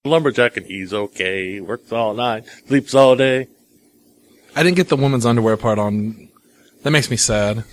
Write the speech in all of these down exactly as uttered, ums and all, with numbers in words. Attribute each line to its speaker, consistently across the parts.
Speaker 1: Lumberjack and he's okay. Works all night, sleeps all day.
Speaker 2: I didn't get the woman's underwear part on. That makes me sad.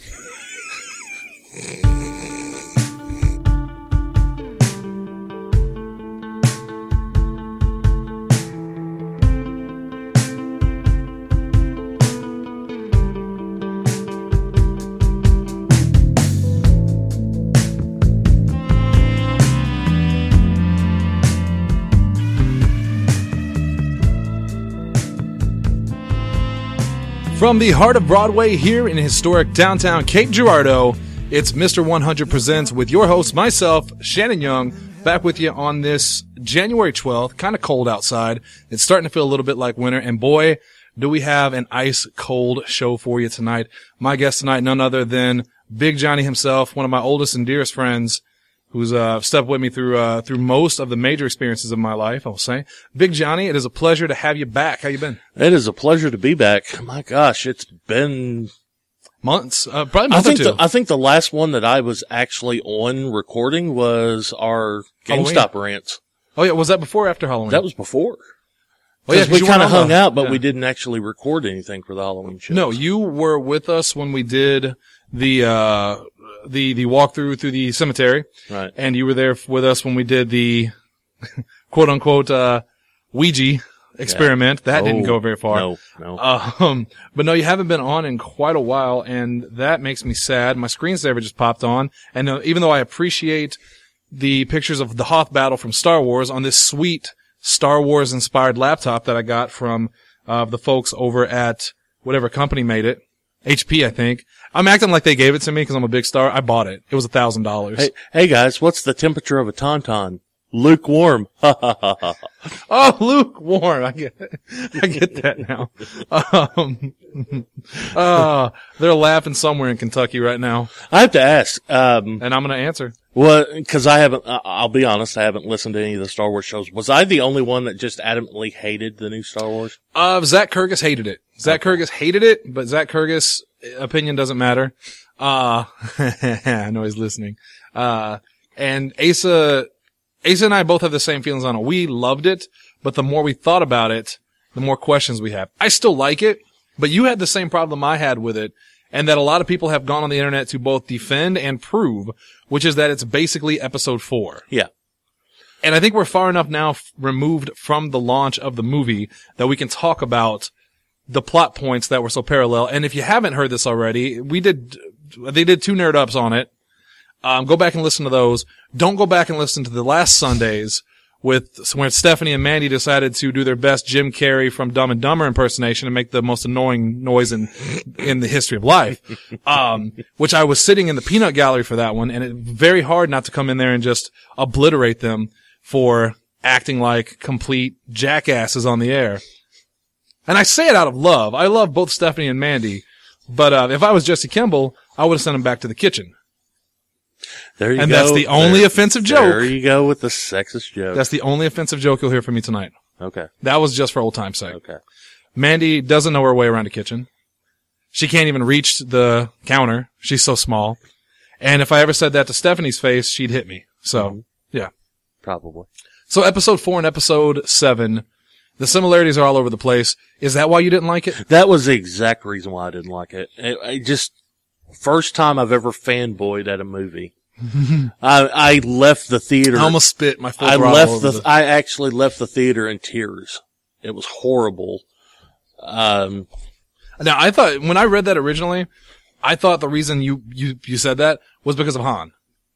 Speaker 2: From the heart of Broadway here in historic downtown Cape Girardeau, it's Mister one hundred Presents with your host, myself, Shannon Young, back with you on this January twelfth. Kind of cold outside. It's starting to feel a little bit like winter, and boy, do we have an ice-cold show for you tonight. My guest tonight, none other than Big Johnny himself, one of my oldest and dearest friends, who's uh stepped with me through uh through most of the major experiences of my life, I'll say. Big Johnny, it is a pleasure to have you back. How you been?
Speaker 1: It is a pleasure to be back. My gosh, it's been
Speaker 2: months, uh, probably a month
Speaker 1: I think
Speaker 2: or two.
Speaker 1: The, I think the last one that I was actually on recording was our
Speaker 2: Halloween.
Speaker 1: GameStop rants.
Speaker 2: Oh yeah, was that before or after Halloween?
Speaker 1: That was before.
Speaker 2: Oh yeah,
Speaker 1: 'Cause we
Speaker 2: you
Speaker 1: kind of
Speaker 2: weren't on
Speaker 1: hung
Speaker 2: the-
Speaker 1: out, but
Speaker 2: yeah.
Speaker 1: we didn't actually record anything for the Halloween show.
Speaker 2: No, you were with us when we did the uh the the walkthrough through the cemetery.
Speaker 1: Right.
Speaker 2: And you were there f- with us when we did the quote unquote uh Ouija experiment. That didn't
Speaker 1: Oh,
Speaker 2: go very far.
Speaker 1: No, no.
Speaker 2: Um, but no, you haven't been on in quite a while, and that makes me sad. My screensaver just popped on, and uh, even though I appreciate the pictures of the Hoth battle from Star Wars on this sweet Star Wars inspired laptop that I got from uh, the folks over at whatever company made it, H P, I think. I'm acting like they gave it to me because I'm a big star. I bought it. It was a thousand dollars.
Speaker 1: Hey, hey guys, what's the temperature of a tauntaun? Lukewarm. Ha ha ha ha.
Speaker 2: Oh, lukewarm. I get it. I get that now. Um, uh, they're laughing somewhere in Kentucky right now,
Speaker 1: I have to ask, um,
Speaker 2: and I'm going to answer.
Speaker 1: well, cause I haven't, I- I'll be honest, I haven't listened to any of the Star Wars shows. Was I the only one that just adamantly hated the new Star Wars?
Speaker 2: Uh, Zach Kurgas hated it. Zach Kurgas hated it, but Zach Kurgas' opinion doesn't matter. Uh, I know he's listening. Uh, and Asa, Asa and I both have the same feelings on it. We loved it, but the more we thought about it, the more questions we have. I still like it, but you had the same problem I had with it, and that a lot of people have gone on the internet to both defend and prove, which is that it's basically episode four.
Speaker 1: Yeah.
Speaker 2: And I think we're far enough now f- removed from the launch of the movie that we can talk about the plot points that were so parallel. And if you haven't heard this already, we did, they did two nerd ups on it. Um, go back and listen to those. Don't go back and listen to the last Sundays with, where Stephanie and Mandy decided to do their best Jim Carrey from Dumb and Dumber impersonation and make the most annoying noise in, in the history of life. Um, which I was sitting in the peanut gallery for that one, and it's very hard not to come in there and just obliterate them for acting like complete jackasses on the air. And I say it out of love. I love both Stephanie and Mandy, but, uh, if I was Jesse Kimball, I would have sent them back to the kitchen.
Speaker 1: There you
Speaker 2: And
Speaker 1: go.
Speaker 2: that's the only offensive joke.
Speaker 1: There you go with the sexist joke.
Speaker 2: That's the only offensive joke you'll hear from me tonight.
Speaker 1: okay.
Speaker 2: That was just for old time's sake.
Speaker 1: Okay.
Speaker 2: Mandy doesn't know her way around a kitchen. She can't even reach the counter. She's so small. And if I ever said that to Stephanie's face, she'd hit me. So, yeah.
Speaker 1: Probably.
Speaker 2: So episode four and episode seven, the similarities are all over the place. Is that why you didn't like it?
Speaker 1: That was the exact reason why I didn't like it. It, I just, first time I've ever fanboyed at a movie. I, I left the theater.
Speaker 2: I almost spit my full
Speaker 1: I
Speaker 2: throttle
Speaker 1: left
Speaker 2: over
Speaker 1: the, I actually left the theater in tears. It was horrible. Um,
Speaker 2: Now, I thought, when I read that originally, I thought the reason you, you, you said that was because of Han.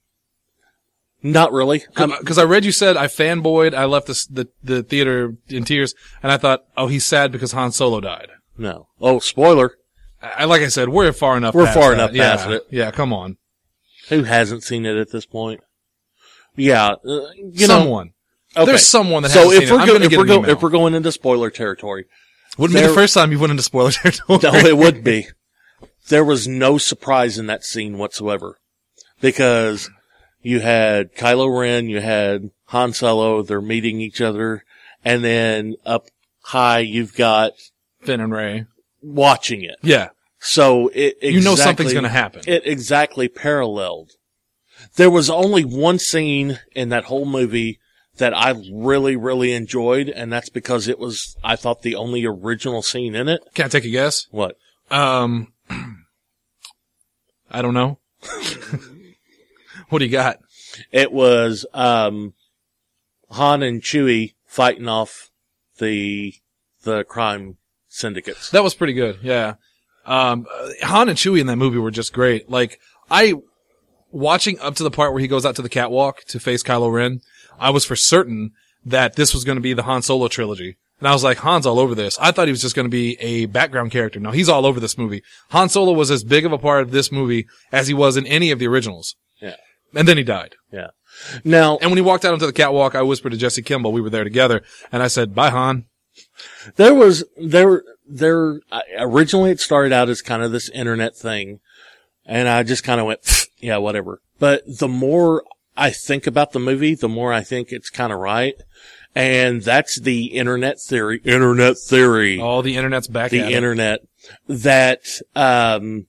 Speaker 1: not really. Um,
Speaker 2: Because I read you said, I fanboyed, I left the, the, the theater in tears, and I thought, oh, he's sad because Han Solo died.
Speaker 1: no. Oh, spoiler.
Speaker 2: I, like I said, we're far enough
Speaker 1: We're
Speaker 2: past
Speaker 1: far
Speaker 2: that.
Speaker 1: enough
Speaker 2: yeah,
Speaker 1: past it.
Speaker 2: Yeah, come on.
Speaker 1: Who hasn't seen it at this point? Yeah. Uh, you know.
Speaker 2: Someone.
Speaker 1: Okay.
Speaker 2: There's someone that
Speaker 1: So
Speaker 2: hasn't
Speaker 1: if
Speaker 2: seen
Speaker 1: we're
Speaker 2: it. I'm
Speaker 1: go-
Speaker 2: gonna
Speaker 1: if
Speaker 2: get
Speaker 1: we're
Speaker 2: an
Speaker 1: go-
Speaker 2: email.
Speaker 1: if we're going into spoiler territory,
Speaker 2: Wouldn't be
Speaker 1: there-
Speaker 2: the first time you went into spoiler territory.
Speaker 1: no, it would be. There was no surprise in that scene whatsoever, because you had Kylo Ren, you had Han Solo, they're meeting each other, and then up high you've got
Speaker 2: Finn and Rey.
Speaker 1: watching it.
Speaker 2: Yeah.
Speaker 1: So it exactly,
Speaker 2: You know something's gonna happen.
Speaker 1: It exactly paralleled. There was only one scene in that whole movie that I really, really enjoyed, and that's because it was, I thought, the only original scene in it.
Speaker 2: Can I take a guess?
Speaker 1: What?
Speaker 2: Um, I don't know. What do you got?
Speaker 1: It was um, Han and Chewie fighting off the the crime syndicates.
Speaker 2: That was pretty good. Yeah. Um, Han and Chewie in that movie were just great. Like, I, watching up to the part where he goes out to the catwalk to face Kylo Ren, I was for certain that this was going to be the Han Solo trilogy. And I was like, Han's all over this. I thought he was just going to be a background character. No, he's all over this movie. Han Solo was as big of a part of this movie as he was in any of the originals.
Speaker 1: Yeah.
Speaker 2: And then he died.
Speaker 1: Yeah. Now,
Speaker 2: And when he walked out onto the catwalk, I whispered to Jesse Kimball, we were there together, and I said, bye, Han.
Speaker 1: there was, there, there, originally it started out as kind of this internet thing, and I just kind of went, yeah, whatever. But the more I think about the movie, the more I think it's kind of right. And that's the internet theory, internet theory.
Speaker 2: Oh, the internet's back
Speaker 1: the
Speaker 2: at it.
Speaker 1: internet, that, um,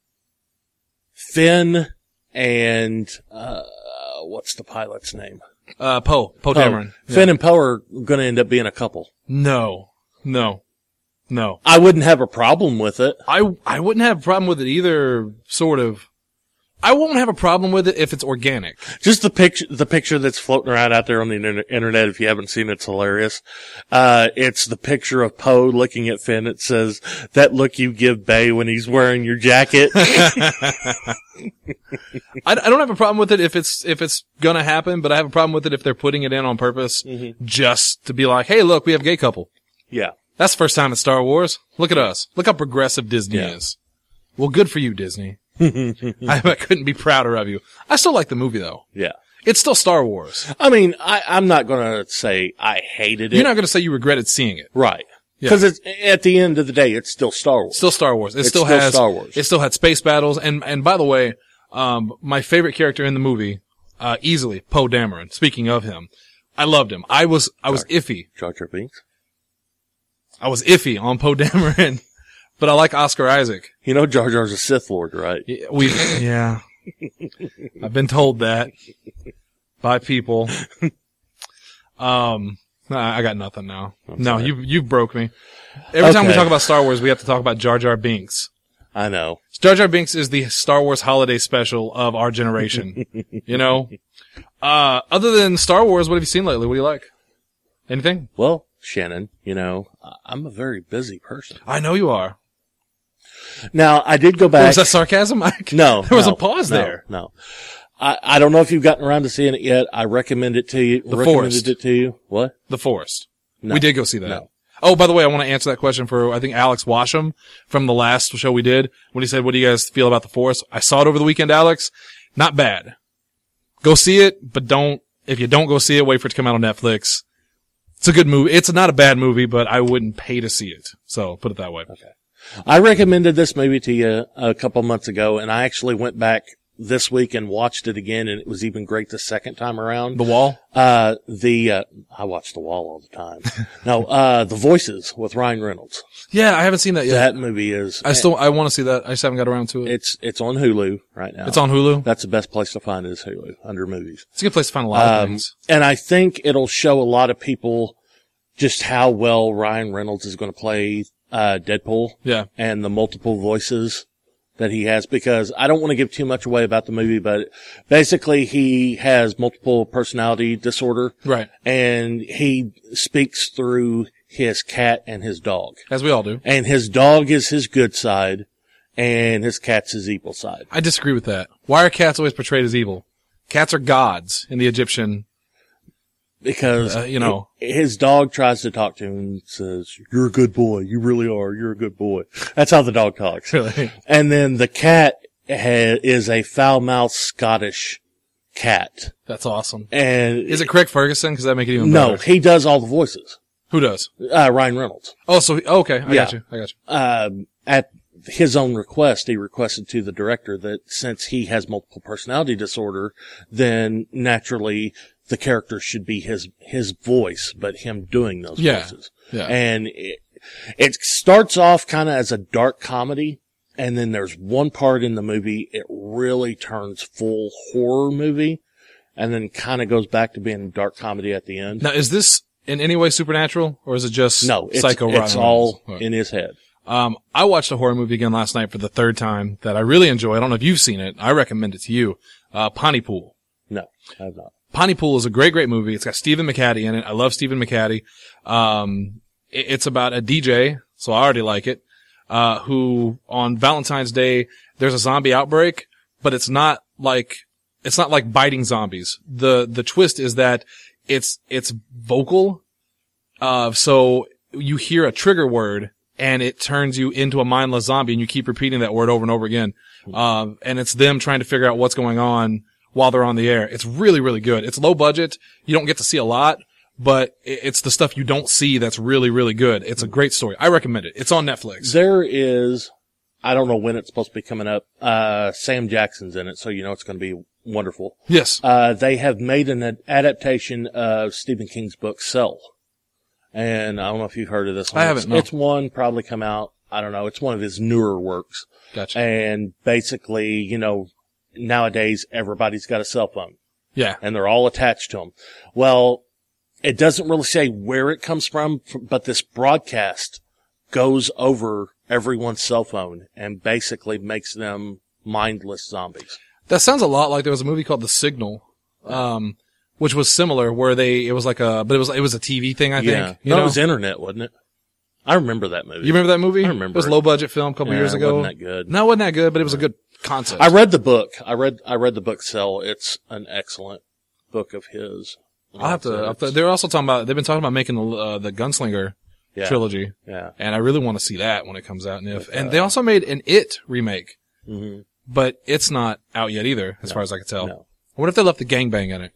Speaker 1: Finn and, uh, what's the pilot's name?
Speaker 2: Uh, Poe. Poe Dameron.
Speaker 1: Finn
Speaker 2: Yeah.
Speaker 1: and Poe are going to end up being a couple.
Speaker 2: No. No. No.
Speaker 1: I wouldn't have a problem with it.
Speaker 2: I, I wouldn't have a problem with it either, sort of. I won't have a problem with it if it's organic.
Speaker 1: Just the picture, the picture that's floating around out there on the inter- internet. If you haven't seen it, it's hilarious. Uh, it's the picture of Poe looking at Finn. It says, that look you give Bay when he's wearing your jacket.
Speaker 2: I, I don't have a problem with it if it's, if it's gonna happen, but I have a problem with it if they're putting it in on purpose
Speaker 1: Mm-hmm.
Speaker 2: just to be like, hey, look, we have a gay couple.
Speaker 1: Yeah.
Speaker 2: That's the first time in Star Wars. Look at us. Look how progressive Disney
Speaker 1: Yeah.
Speaker 2: is. Well, good for you, Disney. I, I couldn't be prouder of you. I still like the movie though.
Speaker 1: Yeah.
Speaker 2: It's still Star Wars.
Speaker 1: I mean, I, I'm not going to say I hated it.
Speaker 2: You're not going to say you regretted seeing it.
Speaker 1: Right.
Speaker 2: Yeah.
Speaker 1: Because it's, at the end of the day, it's still Star Wars.
Speaker 2: Still Star Wars. It
Speaker 1: It's
Speaker 2: still
Speaker 1: still
Speaker 2: has
Speaker 1: Star Wars.
Speaker 2: It still had space battles. And and by the way, um, my favorite character in the movie, uh, easily Poe Dameron. Speaking of him, I loved him. I was I was iffy.
Speaker 1: Jar Jar Binks.
Speaker 2: I was iffy on Poe Dameron, but I like Oscar Isaac.
Speaker 1: You know Jar Jar's a Sith Lord, right?
Speaker 2: Yeah, We yeah, I've been told that by people. Um, I I got nothing now.
Speaker 1: I'm
Speaker 2: No,
Speaker 1: sorry.
Speaker 2: you you broke me. Every time we
Speaker 1: Okay.
Speaker 2: talk about Star Wars, we have to talk about Jar Jar Binks.
Speaker 1: I know.
Speaker 2: Jar Jar Binks is the Star Wars holiday special of our generation. You know? Uh, other than Star Wars, what have you seen lately? What do you like? Anything?
Speaker 1: Well, Shannon, you know, I- I'm a very busy person.
Speaker 2: I know you are.
Speaker 1: Now, I did go
Speaker 2: Oh,
Speaker 1: back.
Speaker 2: was that sarcasm, Mike?
Speaker 1: No.
Speaker 2: There was
Speaker 1: no,
Speaker 2: a pause
Speaker 1: no,
Speaker 2: there.
Speaker 1: No. I, I don't know if you've gotten around to seeing it yet. I recommend it to you.
Speaker 2: The
Speaker 1: recommended
Speaker 2: Forest.
Speaker 1: it to you. What?
Speaker 2: The Forest.
Speaker 1: No.
Speaker 2: We did go see that.
Speaker 1: No.
Speaker 2: Oh, by the way, I want to answer that question for, I think, Alex Washam from the last show we did when he said, what do you guys feel about The Forest? I saw it over the weekend, Alex. Not bad. Go see it, but don't, if you don't go see it, wait for it to come out on Netflix. It's a good movie. It's not a bad movie, but I wouldn't pay to see it. So put it that way.
Speaker 1: Okay. I recommended this movie to you a couple months ago, and I actually went back this week and watched it again, and it was even great the second time around.
Speaker 2: The Wall?
Speaker 1: Uh, the, uh, I watch The Wall all the time. no, uh, The Voices with Ryan Reynolds.
Speaker 2: Yeah, I haven't seen that yet.
Speaker 1: That movie is,
Speaker 2: I still, I want to see that. I just haven't got around to it.
Speaker 1: it's, it's on Hulu right now.
Speaker 2: It's on Hulu.
Speaker 1: That's the best place to find it is Hulu, under movies.
Speaker 2: It's a good place to find a lot of
Speaker 1: Um,
Speaker 2: things.
Speaker 1: and I think it'll show a lot of people just how well Ryan Reynolds is going to play, uh, Deadpool.
Speaker 2: Yeah.
Speaker 1: And the multiple voices that he has, because I don't want to give too much away about the movie, but basically he has multiple personality disorder.
Speaker 2: Right.
Speaker 1: And he speaks through his cat and his dog.
Speaker 2: As we all do.
Speaker 1: And his dog is his good side and his cat's his evil side.
Speaker 2: I disagree with that. Why are cats always portrayed as evil? Cats are gods in the Egyptian.
Speaker 1: Because,
Speaker 2: Uh, you know.
Speaker 1: his dog tries to talk to him and says, you're a good boy. You really are. You're a good boy. That's how the dog talks.
Speaker 2: Really?
Speaker 1: And then the cat ha- is a foul-mouthed Scottish cat.
Speaker 2: That's awesome.
Speaker 1: And
Speaker 2: Is it Craig Ferguson? Because that make it even
Speaker 1: no,
Speaker 2: better.
Speaker 1: he does all the voices.
Speaker 2: Who does?
Speaker 1: Uh, Ryan Reynolds.
Speaker 2: Oh, so, he, oh, okay. I
Speaker 1: Yeah.
Speaker 2: got you. I got you.
Speaker 1: Um, at his own request, he requested to the director that since he has multiple personality disorder, then naturally the character should be his, his voice, but him doing those
Speaker 2: Yeah.
Speaker 1: voices.
Speaker 2: Yeah.
Speaker 1: And it, it starts off kind of as a dark comedy. And then there's one part in the movie, it really turns full horror movie. and then kind of goes back to being a dark comedy at the end.
Speaker 2: Now, is this in any way supernatural, or is it just
Speaker 1: No, it's,
Speaker 2: Psycho
Speaker 1: it's
Speaker 2: Ryan
Speaker 1: all
Speaker 2: Reynolds?
Speaker 1: in his head.
Speaker 2: Um, I watched a horror movie again last night for the third time that I really enjoy. I don't know if you've seen it. I recommend it to you. Uh, Pontypool.
Speaker 1: No, I have not.
Speaker 2: Pontypool is a great, great movie. It's got Stephen McHattie in it. I love Stephen McHattie. Um, it, it's about a D J, so I already like it, uh, who on Valentine's Day, there's a zombie outbreak, but it's not like, it's not like biting zombies. The, the twist is that it's, it's vocal. Uh, so you hear a trigger word and it turns you into a mindless zombie and you keep repeating that word over and over again. Um, and it's them trying to figure out what's going on while they're on the air. It's really, really good. It's low budget. You don't get to see a lot, but it's the stuff you don't see that's really, really good. It's a great story. I recommend it. It's on Netflix.
Speaker 1: There is, I don't know when it's supposed to be coming up. Uh, Sam Jackson's in it, so you know it's going to be wonderful.
Speaker 2: Yes.
Speaker 1: Uh, they have made an ad- adaptation of Stephen King's book, Cell. And I don't know if you've heard of this one.
Speaker 2: I haven't,
Speaker 1: It's,
Speaker 2: no.
Speaker 1: it's one probably come out, I don't know, it's one of his newer works.
Speaker 2: Gotcha.
Speaker 1: And basically, you know, nowadays everybody's got a cell phone.
Speaker 2: Yeah.
Speaker 1: And they're all attached to them. Well, it doesn't really say where it comes from, but this broadcast goes over everyone's cell phone and basically makes them mindless zombies.
Speaker 2: That sounds a lot like there was a movie called The Signal, um, which was similar where they, it was like a, but it was, it was a T V thing, I
Speaker 1: Yeah.
Speaker 2: think. You
Speaker 1: No,
Speaker 2: know?
Speaker 1: it was internet, wasn't it? I remember that movie.
Speaker 2: You remember that movie?
Speaker 1: I remember
Speaker 2: It was a
Speaker 1: it.
Speaker 2: low budget film a couple
Speaker 1: Yeah,
Speaker 2: years
Speaker 1: it
Speaker 2: ago.
Speaker 1: wasn't that good.
Speaker 2: No, it wasn't that good, but it was a good concept.
Speaker 1: I read the book. I read, I read the book Cell. It's an excellent book of his.
Speaker 2: I'll have to, I'll have to- they're also talking about, they've been talking about making the, uh, the Gunslinger
Speaker 1: yeah.
Speaker 2: trilogy.
Speaker 1: Yeah.
Speaker 2: And I really want to see that when it comes out. And if,
Speaker 1: With,
Speaker 2: and
Speaker 1: uh,
Speaker 2: they also made an It remake,
Speaker 1: Mm-hmm.
Speaker 2: but it's not out yet either, as
Speaker 1: No.
Speaker 2: far as I can tell.
Speaker 1: No.
Speaker 2: What if they left the gangbang in it?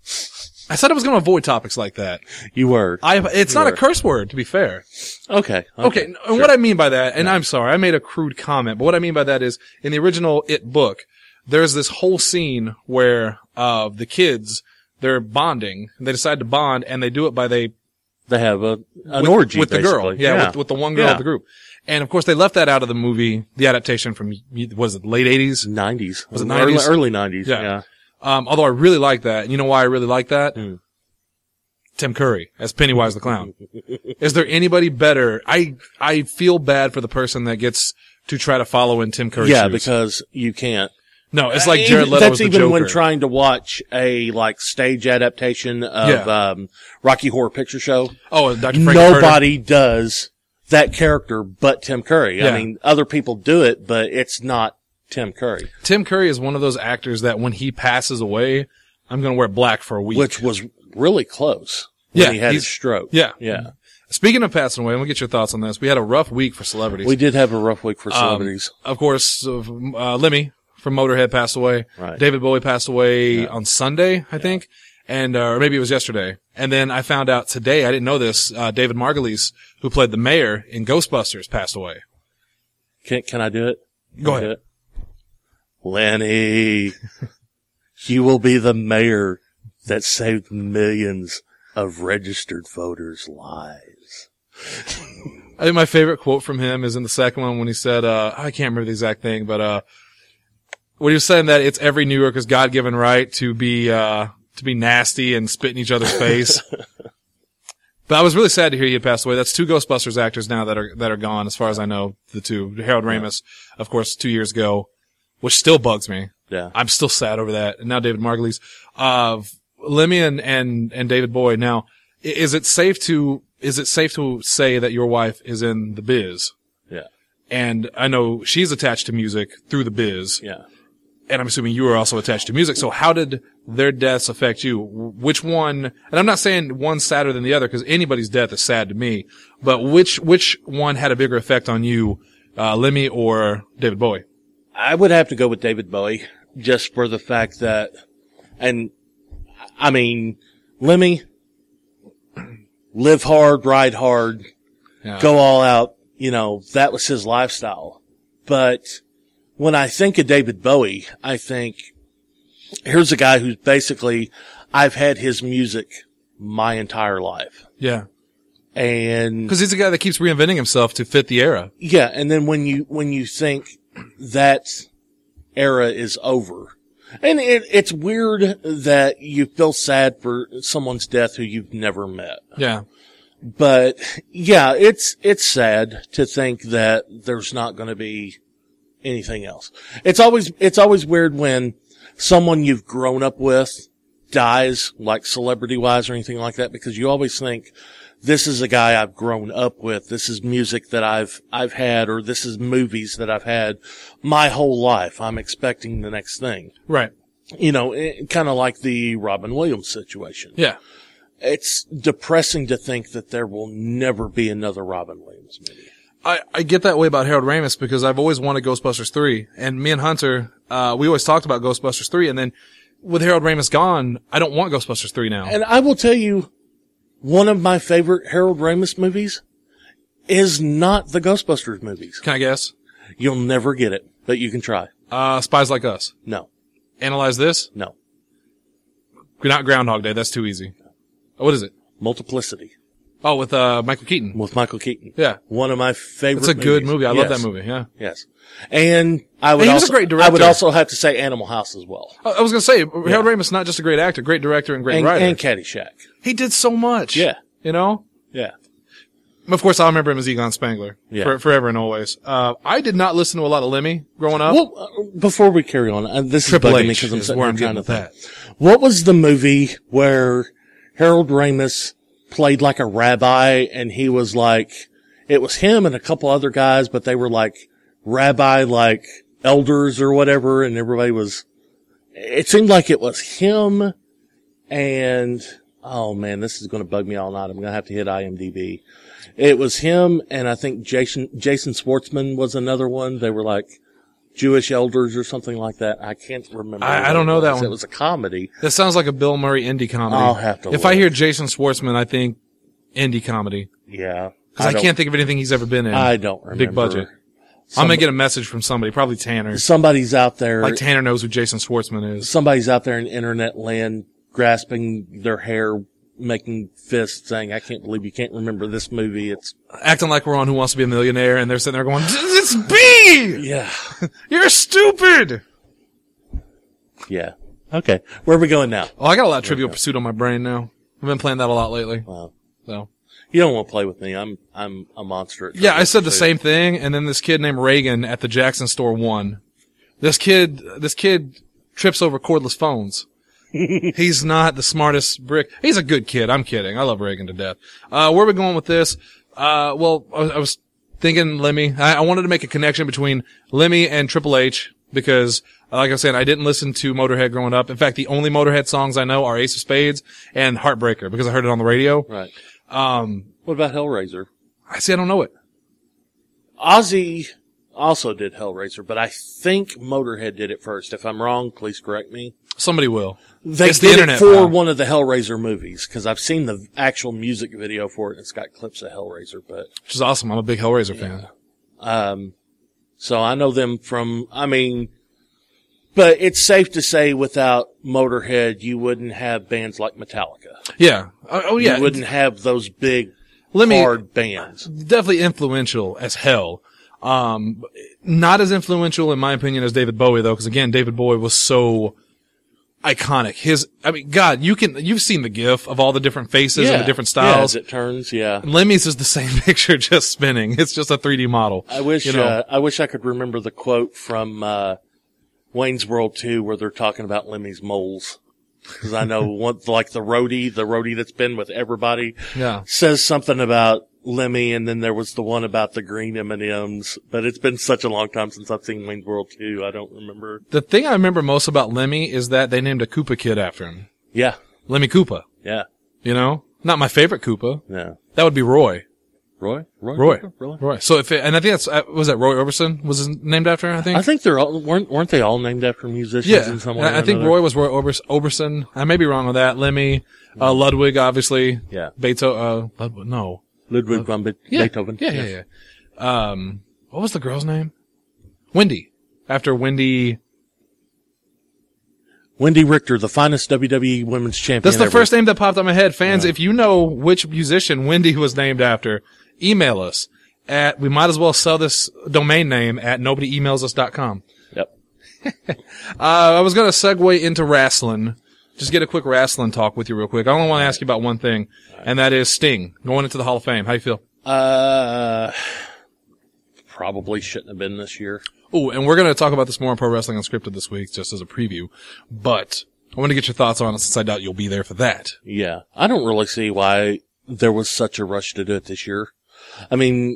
Speaker 2: I said I was going to avoid topics like that.
Speaker 1: You were.
Speaker 2: I, it's
Speaker 1: You
Speaker 2: not
Speaker 1: were.
Speaker 2: a curse word, to be fair.
Speaker 1: Okay.
Speaker 2: Okay, and
Speaker 1: sure.
Speaker 2: what I mean by that, and I'm sorry, I made a crude comment, but what I mean by that is, in the original It book, there's this whole scene where, uh, the kids, they're bonding, and they decide to bond, and they do it by they,
Speaker 1: They have a, an
Speaker 2: with,
Speaker 1: orgy
Speaker 2: with the girl.
Speaker 1: basically.
Speaker 2: Yeah, With, with the one girl
Speaker 1: Yeah.
Speaker 2: of the group. And of course they left that out of the movie, the adaptation from, was it late eighties?
Speaker 1: nineties.
Speaker 2: Was it
Speaker 1: Early,
Speaker 2: nineties?
Speaker 1: early nineties.
Speaker 2: Yeah.
Speaker 1: Yeah.
Speaker 2: Um, although I really like that. You know why I really like that?
Speaker 1: Mm.
Speaker 2: Tim Curry as Pennywise the Clown. Is there anybody better? I, I feel bad for the person that gets to try to follow in Tim Curry's
Speaker 1: Yeah,
Speaker 2: shoes.
Speaker 1: because you can't.
Speaker 2: No, it's like
Speaker 1: Uh,
Speaker 2: Jared Leto
Speaker 1: That's
Speaker 2: was the
Speaker 1: even
Speaker 2: Joker.
Speaker 1: when trying to watch a like stage adaptation of
Speaker 2: Yeah.
Speaker 1: um, Rocky Horror Picture Show.
Speaker 2: oh, Doctor Frank Carter.
Speaker 1: Nobody does that character but Tim Curry.
Speaker 2: Yeah.
Speaker 1: I mean, other people do it, but it's not Tim Curry,
Speaker 2: Tim Curry is one of those actors that when he passes away, I'm going to wear black for a week.
Speaker 1: which was really close when
Speaker 2: Yeah,
Speaker 1: he had
Speaker 2: he's-
Speaker 1: his stroke.
Speaker 2: yeah.
Speaker 1: Yeah.
Speaker 2: Speaking of passing away, let me get your thoughts on this. We had a rough week for celebrities.
Speaker 1: We did have a rough week for
Speaker 2: Um,
Speaker 1: celebrities.
Speaker 2: Of course, uh, Lemmy from Motorhead passed away.
Speaker 1: Right.
Speaker 2: David Bowie passed away
Speaker 1: Yeah.
Speaker 2: on Sunday, I think. And, uh, or maybe it was yesterday. And then I found out today, I didn't know this, uh, David Margulies, who played the mayor in Ghostbusters, passed away.
Speaker 1: Can, can I do it? Can
Speaker 2: Go
Speaker 1: I
Speaker 2: ahead.
Speaker 1: do it? Lenny, you will be the mayor that saved millions of registered voters' lives.
Speaker 2: I think my favorite quote from him is in the second one when he said, uh, I can't remember the exact thing, but, uh, when he was saying that it's every New Yorker's God-given right to be, uh, to be nasty and spit in each other's face. But I was really sad to hear he had passed away. That's two Ghostbusters actors now that are, that are gone, as far as I know, the two. Harold Ramis, of course, two years ago, which still bugs me.
Speaker 1: Yeah.
Speaker 2: I'm still sad over that. And now David Margulies. Uh, Lemmy and, and, and David Bowie. Now, i- is it safe to, is it safe to say that your wife is in the biz?
Speaker 1: Yeah.
Speaker 2: And I know she's attached to music through the biz.
Speaker 1: Yeah.
Speaker 2: And I'm assuming you are also attached to music. So how did their deaths affect you? Which one, and I'm not saying one's sadder than the other because anybody's death is sad to me, but which, which one had a bigger effect on you, uh, Lemmy or David Bowie?
Speaker 1: I would have to go with David Bowie just for the fact that, and I mean, Lemmy, live hard, ride hard,
Speaker 2: Yeah.
Speaker 1: go all out, you know, that was his lifestyle. But when I think of David Bowie, I think here's a guy who's basically, I've had his music my entire life.
Speaker 2: Yeah.
Speaker 1: And
Speaker 2: Because he's a guy that keeps reinventing himself to fit the era.
Speaker 1: yeah, and then when you, when you think that era is over, And it, it's weird that you feel sad for someone's death who you've never met.
Speaker 2: Yeah.
Speaker 1: But yeah, it's, it's sad to think that there's not going to be anything else. It's always, it's always weird when someone you've grown up with dies, like celebrity wise or anything like that, because you always think, this is a guy I've grown up with. This is music that I've, I've had, or this is movies that I've had my whole life. I'm expecting the next thing.
Speaker 2: Right.
Speaker 1: You know, kind of like the Robin Williams situation.
Speaker 2: Yeah.
Speaker 1: It's depressing to think that there will never be another Robin Williams movie.
Speaker 2: I, I get that way about Harold Ramis because I've always wanted Ghostbusters three. And me and Hunter, uh, we always talked about Ghostbusters three. And then with Harold Ramis gone, I don't want Ghostbusters three now.
Speaker 1: And I will tell you, one of my favorite Harold Ramis movies is not the Ghostbusters movies.
Speaker 2: Can I guess?
Speaker 1: You'll never get it, but you can try.
Speaker 2: Uh, Spies Like Us.
Speaker 1: No.
Speaker 2: Analyze This?
Speaker 1: No.
Speaker 2: Not Groundhog Day. That's too easy. What is it?
Speaker 1: Multiplicity.
Speaker 2: Oh, with, uh, Michael Keaton.
Speaker 1: With Michael Keaton.
Speaker 2: Yeah.
Speaker 1: One of my favorite
Speaker 2: It's a good
Speaker 1: movies.
Speaker 2: movie. I
Speaker 1: Yes.
Speaker 2: love that movie. Yeah.
Speaker 1: Yes. And I would
Speaker 2: And he was
Speaker 1: also,
Speaker 2: a great
Speaker 1: I would
Speaker 2: director.
Speaker 1: also have to say Animal House as well.
Speaker 2: I I was going to say, Harold Ramis is not just a great actor, great director and great
Speaker 1: And,
Speaker 2: writer.
Speaker 1: and Caddyshack.
Speaker 2: He did so much.
Speaker 1: Yeah.
Speaker 2: You know?
Speaker 1: Yeah.
Speaker 2: Of course, I'll remember him as Egon Spangler.
Speaker 1: Yeah.
Speaker 2: For, forever and always. Uh, I did not listen to a lot of Lemmy growing up.
Speaker 1: Well, uh, before we carry on, uh, this
Speaker 2: Triple
Speaker 1: is bugging me
Speaker 2: H
Speaker 1: because I'm
Speaker 2: is
Speaker 1: sitting
Speaker 2: where
Speaker 1: there
Speaker 2: I'm
Speaker 1: trying
Speaker 2: getting
Speaker 1: to
Speaker 2: with
Speaker 1: think. What was the movie where Harold Ramis played like a rabbi and he was like, it was him and a couple other guys, but they were like rabbi, like elders or whatever, and everybody was, it seemed like it was him and, oh man, this is going to bug me all night. I'm going to have to hit IMDb. It was him and I think Jason, Jason Schwartzman was another one. They were like Jewish elders or something like that. I can't remember.
Speaker 2: I- I
Speaker 1: what
Speaker 2: don't
Speaker 1: it
Speaker 2: know that
Speaker 1: was.
Speaker 2: one.
Speaker 1: It was a comedy.
Speaker 2: That sounds like a Bill Murray indie comedy.
Speaker 1: I'll have to
Speaker 2: If
Speaker 1: look.
Speaker 2: I hear Jason Schwartzman, I think indie comedy.
Speaker 1: Yeah.
Speaker 2: Because I,
Speaker 1: don't-
Speaker 2: can't think of anything he's ever been in.
Speaker 1: I don't remember.
Speaker 2: Big budget. I'm going to get a message from somebody, probably Tanner.
Speaker 1: Somebody's out there.
Speaker 2: Like Tanner knows who Jason Schwartzman is.
Speaker 1: Somebody's out there in internet land grasping their hair, making fists, saying, I can't believe you can't remember this movie. It's,
Speaker 2: Acting like we're on Who Wants to Be a Millionaire, and they're sitting there going, it's B!
Speaker 1: yeah.
Speaker 2: You're stupid!
Speaker 1: Yeah. Okay. Where are we going now?
Speaker 2: Oh, I got a lot of Trivial Pursuit on my brain now. I've been playing that a lot lately.
Speaker 1: Wow.
Speaker 2: So.
Speaker 1: You don't want to play with me. I'm, I'm a monster. At
Speaker 2: Yeah, I said the
Speaker 1: Pursuit.
Speaker 2: same thing, and then this kid named Reagan at the Jackson store won. This kid, this kid trips over cordless phones. He's not the smartest brick. He's a good kid. I'm kidding. I love Reagan to death. Uh, where are we going with this? Uh, well, I, I was thinking Lemmy. I, I wanted to make a connection between Lemmy and Triple H because, like I was saying, I didn't listen to Motorhead growing up. In fact, the only Motorhead songs I know are Ace of Spades and Heartbreaker because I heard it on the radio.
Speaker 1: Right.
Speaker 2: Um,
Speaker 1: What about Hellraiser?
Speaker 2: I see. I don't know it.
Speaker 1: Ozzy also did Hellraiser, but I think Motorhead did it first. If I'm wrong, please correct me.
Speaker 2: Somebody will.
Speaker 1: They
Speaker 2: It's the
Speaker 1: did
Speaker 2: internet,
Speaker 1: it for
Speaker 2: pal.
Speaker 1: one of the Hellraiser movies because I've seen the actual music video for it. And it's got clips of Hellraiser, but
Speaker 2: Which is awesome. I'm a big Hellraiser fan.
Speaker 1: um, so I know them from. I mean, but it's safe to say without Motorhead, you wouldn't have bands like Metallica.
Speaker 2: Yeah. Oh, oh, yeah.
Speaker 1: You wouldn't have those big,
Speaker 2: Let me-
Speaker 1: hard bands.
Speaker 2: Definitely influential as hell. Um, not as influential in my opinion as David Bowie though, because again, David Bowie was so iconic. His, I mean, God, you can, you've seen the GIF of all the different faces and the different
Speaker 1: Yeah,
Speaker 2: styles.
Speaker 1: as it turns, yeah.
Speaker 2: Lemmy's is the same picture, just spinning. It's just a three D model.
Speaker 1: I wish,
Speaker 2: you know.
Speaker 1: uh, I wish I could remember the quote from, uh, Wayne's World two where they're talking about Lemmy's moles. Cause I know one, like the roadie, the roadie that's been with everybody
Speaker 2: Yeah.
Speaker 1: says something about Lemmy, and then there was the one about the green M and M's, but it's been such a long time since I've seen Wayne's World two, I don't remember.
Speaker 2: The thing I remember most about Lemmy is that they named a Koopa kid after him.
Speaker 1: Yeah,
Speaker 2: Lemmy Koopa.
Speaker 1: yeah,
Speaker 2: You know? Not my favorite Koopa.
Speaker 1: yeah.
Speaker 2: That would be Roy.
Speaker 1: Roy? Roy?
Speaker 2: Roy.
Speaker 1: Really?
Speaker 2: Roy. So if it, and I think that's, uh, was that Roy Orbison was his named after, I think?
Speaker 1: I think they're all, weren't, weren't they all named after musicians
Speaker 2: Yeah.
Speaker 1: in some way?
Speaker 2: And I
Speaker 1: or
Speaker 2: think
Speaker 1: another?
Speaker 2: Roy was Roy Obers- Oberson. I may be wrong on that. Lemmy, uh, Ludwig, obviously.
Speaker 1: Yeah.
Speaker 2: Beethoven, uh, Ludwig, no.
Speaker 1: Ludwig von Be-
Speaker 2: Yeah.
Speaker 1: Beethoven.
Speaker 2: Yeah, yeah, yeah. Um, what was the girl's name? Wendy. After Wendy.
Speaker 1: Wendy Richter, the finest W W E Women's Champion
Speaker 2: That's the
Speaker 1: ever.
Speaker 2: first name that popped on my head. Fans, if you know which musician Wendy was named after, email us at, we might as well sell this domain name at nobody emails us dot com.
Speaker 1: Yep.
Speaker 2: uh, I was going to segue into wrestling. Just get a quick wrestling talk with you real quick. I only want to ask you about one thing, and that is Sting going into the Hall of Fame. How you feel?
Speaker 1: Uh, probably shouldn't have been this year.
Speaker 2: Oh, and we're going to talk about this more on Pro Wrestling Unscripted this week, just as a preview. But I want to get your thoughts on it since I doubt you'll be there for that.
Speaker 1: Yeah. I don't really see why there was such a rush to do it this year. I mean,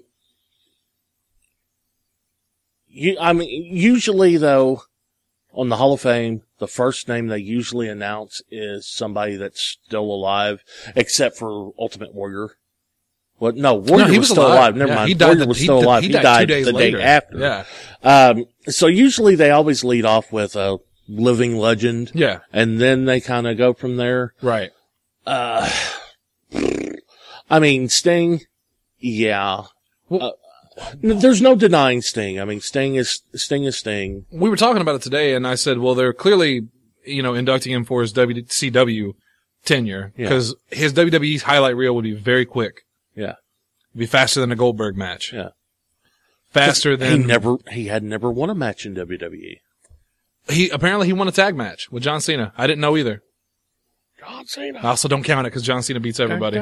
Speaker 1: you, I mean, usually though, on the Hall of Fame, the first name they usually announce is somebody that's still alive, except for Ultimate Warrior. Well, no, Warrior
Speaker 2: No, he
Speaker 1: was,
Speaker 2: was
Speaker 1: still
Speaker 2: alive.
Speaker 1: alive. Never
Speaker 2: Yeah,
Speaker 1: mind.
Speaker 2: he died
Speaker 1: Warrior
Speaker 2: the-
Speaker 1: was
Speaker 2: he
Speaker 1: still
Speaker 2: di-
Speaker 1: alive.
Speaker 2: he
Speaker 1: He,
Speaker 2: died two
Speaker 1: died
Speaker 2: days
Speaker 1: the
Speaker 2: later.
Speaker 1: day after.
Speaker 2: Yeah.
Speaker 1: Um, so usually they always lead off with a living legend.
Speaker 2: Yeah.
Speaker 1: And then they kind of go from there.
Speaker 2: Right.
Speaker 1: Uh, I mean, Sting, yeah.
Speaker 2: Well,
Speaker 1: uh, there's no denying Sting. I mean, Sting is, Sting is Sting.
Speaker 2: We were talking about it today, and I said, well, they're clearly, you know, inducting him for his W C W tenure,
Speaker 1: Yeah.
Speaker 2: because his W W E highlight reel would be very quick.
Speaker 1: Yeah.
Speaker 2: It'd be faster than a Goldberg match.
Speaker 1: Yeah.
Speaker 2: Faster than...
Speaker 1: He never, he had never won a match in W W E.
Speaker 2: He, apparently he won a tag match with John Cena. I didn't know either.
Speaker 1: John Cena.
Speaker 2: I also don't count it because John Cena beats everybody.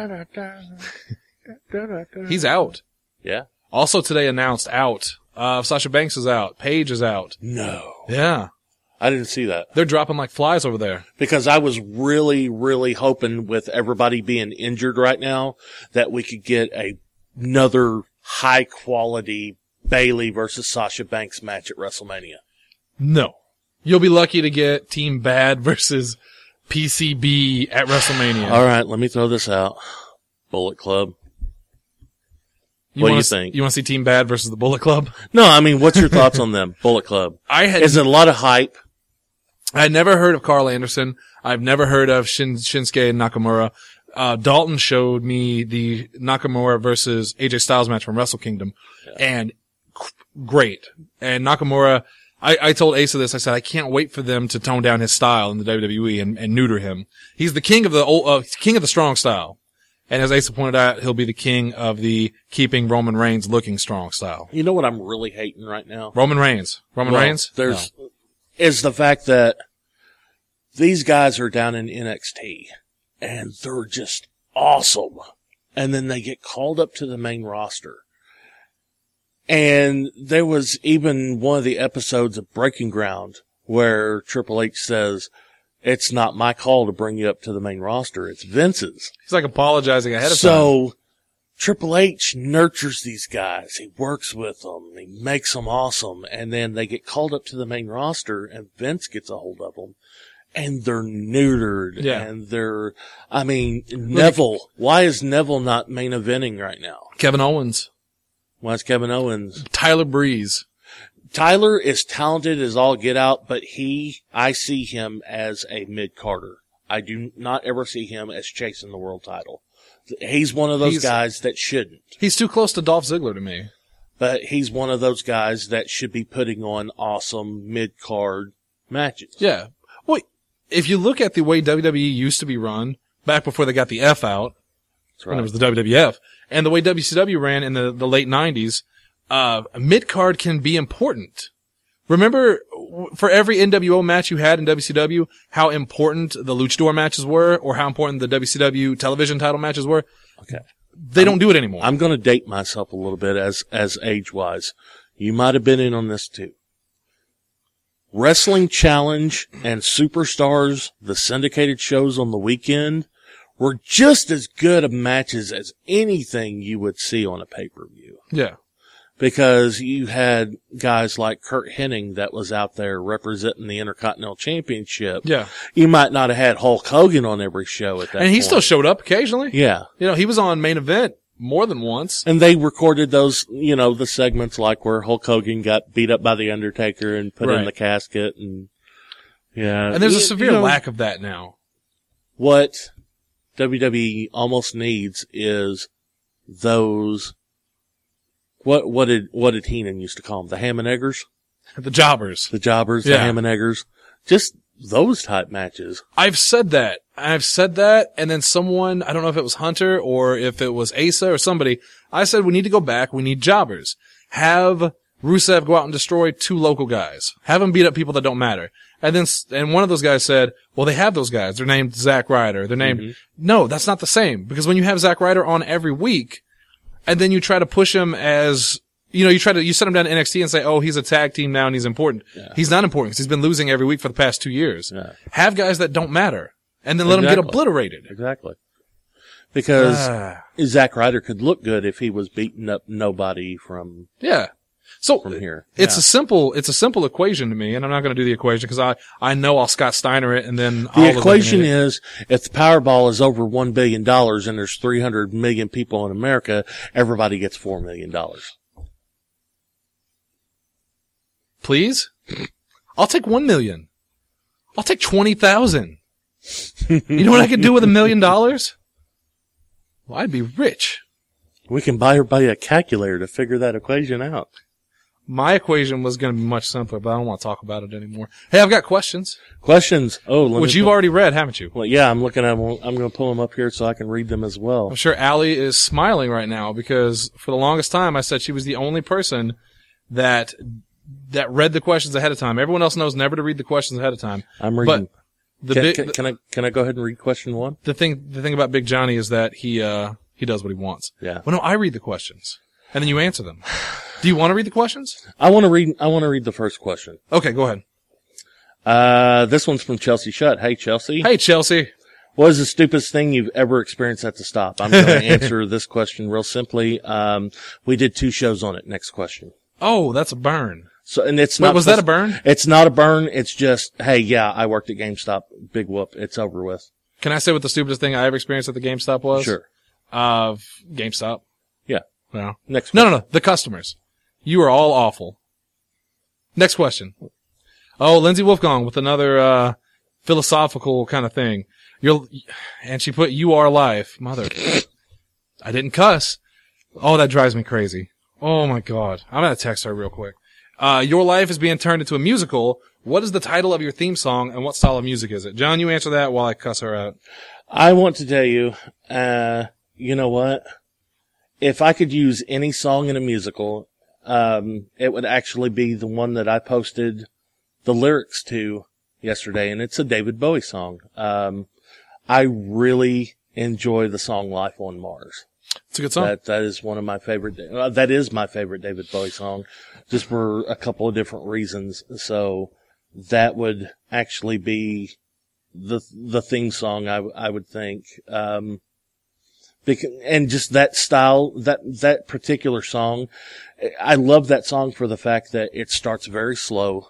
Speaker 2: He's out.
Speaker 1: Yeah.
Speaker 2: Also today announced out. Uh, Sasha Banks is out. Paige is out.
Speaker 1: No.
Speaker 2: Yeah.
Speaker 1: I didn't see that.
Speaker 2: They're dropping like flies over there.
Speaker 1: Because I was really, really hoping with everybody being injured right now that we could get a, another high quality Bayley versus Sasha Banks match at WrestleMania.
Speaker 2: No. You'll be lucky to get Team Bad versus P C B at WrestleMania.
Speaker 1: All right, let me throw this out. Bullet Club.
Speaker 2: You
Speaker 1: What do
Speaker 2: wanna
Speaker 1: you
Speaker 2: s-
Speaker 1: think?
Speaker 2: You want to see Team Bad versus the Bullet Club?
Speaker 1: No, I mean, what's your thoughts on them? Bullet Club.
Speaker 2: I had
Speaker 1: Is it a lot of hype?
Speaker 2: I had never heard of Carl Anderson. I've never heard of Shin, Shinsuke Nakamura. Uh, Dalton showed me the Nakamura versus A J Styles match from Wrestle Kingdom, and c- great. And Nakamura, I, I told Asa this. I said I can't wait for them to tone down his style in the W W E and, and neuter him. He's the king of the old, uh, king of the strong style. And as Asa pointed out, he'll be the king of the keeping Roman Reigns looking strong style.
Speaker 1: You know what I'm really hating right now?
Speaker 2: Roman Reigns. Roman
Speaker 1: Well,
Speaker 2: Reigns?
Speaker 1: There's, is the fact that these guys are down in N X T and they're just awesome. And then they get called up to the main roster. And there was even one of the episodes of Breaking Ground where Triple H says, it's not my call to bring you up to the main roster. It's Vince's.
Speaker 2: He's like apologizing ahead of time.
Speaker 1: So Triple H nurtures these guys. He works with them. He makes them awesome. And then they get called up to the main roster and Vince gets a hold of them. And they're neutered.
Speaker 2: Yeah.
Speaker 1: And they're, I mean, Neville. Why is Neville not main eventing right now?
Speaker 2: Kevin Owens.
Speaker 1: Why is Kevin Owens?
Speaker 2: Tyler Breeze.
Speaker 1: Tyler is talented as all get out, but he, I see him as a mid-carder. I do not ever see him as chasing the world title. He's one of those
Speaker 2: He's-
Speaker 1: guys that shouldn't.
Speaker 2: He's too close to Dolph Ziggler to me.
Speaker 1: But he's one of those guys that should be putting on awesome mid-card matches.
Speaker 2: Yeah. Well, if you look at the way W W E used to be run, back before they got the F out,
Speaker 1: That's
Speaker 2: when
Speaker 1: right.
Speaker 2: it was the W W F, and the way W C W ran in the, the late nineties, uh, mid-card can be important. Remember, w- for every N W O match you had in W C W, how important the Luchador matches were, or how important the W C W television title matches were?
Speaker 1: Okay.
Speaker 2: They don't do it anymore.
Speaker 1: I'm going to date myself a little bit as, as age-wise. You might have been in on this too. Wrestling Challenge and Superstars, the syndicated shows on the weekend, were just as good of matches as anything you would see on a pay-per-view.
Speaker 2: yeah.
Speaker 1: Because you had guys like Kurt Hennig that was out there representing the Intercontinental Championship.
Speaker 2: Yeah.
Speaker 1: You might not have had Hulk Hogan on every show at that
Speaker 2: And he
Speaker 1: point.
Speaker 2: still showed up occasionally.
Speaker 1: Yeah.
Speaker 2: You know, he was on Main Event more than once.
Speaker 1: And they recorded those, you know, the segments like where Hulk Hogan got beat up by the Undertaker and put
Speaker 2: Right.
Speaker 1: in the casket and, yeah.
Speaker 2: And there's a
Speaker 1: You-
Speaker 2: severe
Speaker 1: you know,
Speaker 2: lack of that now.
Speaker 1: What W W E almost needs is those, what, what did, what did Heenan used to call them? The ham and eggers?
Speaker 2: The jobbers.
Speaker 1: The jobbers, the
Speaker 2: Yeah.
Speaker 1: ham and eggers. Just those type matches.
Speaker 2: I've said that. I've said that, and then someone, I don't know if it was Hunter or if it was Asa or somebody, I said we need to go back, we need jobbers. Have Rusev go out and destroy two local guys. Have them beat up people that don't matter. And then, and one of those guys said, well, they have those guys. They're named Zack Ryder. They're named, mm-hmm. No, that's not the same. Because when you have Zack Ryder on every week, and then you try to push him as, you know, you try to, you set him down to N X T and say, oh, he's a tag team now and he's important. Yeah. He's not important because he's been losing every week for the past two years. Yeah. Have guys that don't matter. And then let exactly. them get obliterated.
Speaker 1: Exactly. Because ah. Zack Ryder could look good if he was beating up nobody from.
Speaker 2: Yeah. So
Speaker 1: from here.
Speaker 2: It's
Speaker 1: yeah.
Speaker 2: a simple, it's a simple equation to me, and I'm not going to do the equation because I, I know I'll Scott Steiner it, and then
Speaker 1: the I'll equation is if the Powerball is over one billion dollars and there's three hundred million people in America, everybody gets four million dollars.
Speaker 2: Please? I'll take one million. I'll take twenty thousand. You know what I could do with a million dollars? Well, I'd be rich.
Speaker 1: We can buy everybody a calculator to figure that equation out.
Speaker 2: My equation was going to be much simpler, but I don't want to talk about it anymore. Hey, I've got questions.
Speaker 1: Questions? Oh, let
Speaker 2: which you've
Speaker 1: put,
Speaker 2: already read, haven't you?
Speaker 1: Well, yeah, I'm looking at them. I'm going to pull them up here so I can read them as well.
Speaker 2: I'm sure Allie is smiling right now because for the longest time I said she was the only person that that read the questions ahead of time. Everyone else knows never to read the questions ahead of time.
Speaker 1: I'm reading.
Speaker 2: But the
Speaker 1: can,
Speaker 2: big,
Speaker 1: can, can I can I go ahead and read question one?
Speaker 2: The thing the thing about Big Johnny is that he uh he does what he wants.
Speaker 1: Yeah.
Speaker 2: Well, no, I read the questions and then you answer them. Do you want to read the questions?
Speaker 1: I want to read. I want to read the first question.
Speaker 2: Okay, go ahead.
Speaker 1: Uh, this one's from Chelsea Shutt. Hey, Chelsea.
Speaker 2: Hey, Chelsea.
Speaker 1: What is the stupidest thing you've ever experienced at the stop? I'm going to answer this question real simply. Um, we did two shows on it. Next question.
Speaker 2: Oh, that's a burn.
Speaker 1: So, and it's
Speaker 2: Wait,
Speaker 1: not.
Speaker 2: was that a burn?
Speaker 1: It's not a burn. It's just, hey, yeah, I worked at GameStop. Big whoop. It's over with.
Speaker 2: Can I say what the stupidest thing I ever experienced at the GameStop was?
Speaker 1: Sure.
Speaker 2: Uh, GameStop.
Speaker 1: Yeah.
Speaker 2: No.
Speaker 1: Next.
Speaker 2: No, no, no. The customers. You are all awful. Next question. Oh, Lindsay Wolfgong with another, uh, philosophical kind of thing. You're, and she put, you are life. Mother. I didn't cuss. Oh, that drives me crazy. Oh my God. I'm gonna text her real quick. Uh, your life is being turned into a musical. What is the title of your theme song and what style of music is it? John, you answer that while I cuss her out.
Speaker 1: I want to tell you, uh, you know what? If I could use any song in a musical, Um, it would actually be the one that I posted the lyrics to yesterday, and it's a David Bowie song. Um, I really enjoy the song Life on Mars.
Speaker 2: It's a good song.
Speaker 1: That, that is one of my favorite, uh, that is my favorite David Bowie song, just for a couple of different reasons. So that would actually be the, the theme song I, I would think. Um, Because, and just that style, that, that particular song, I love that song for the fact that it starts very slow,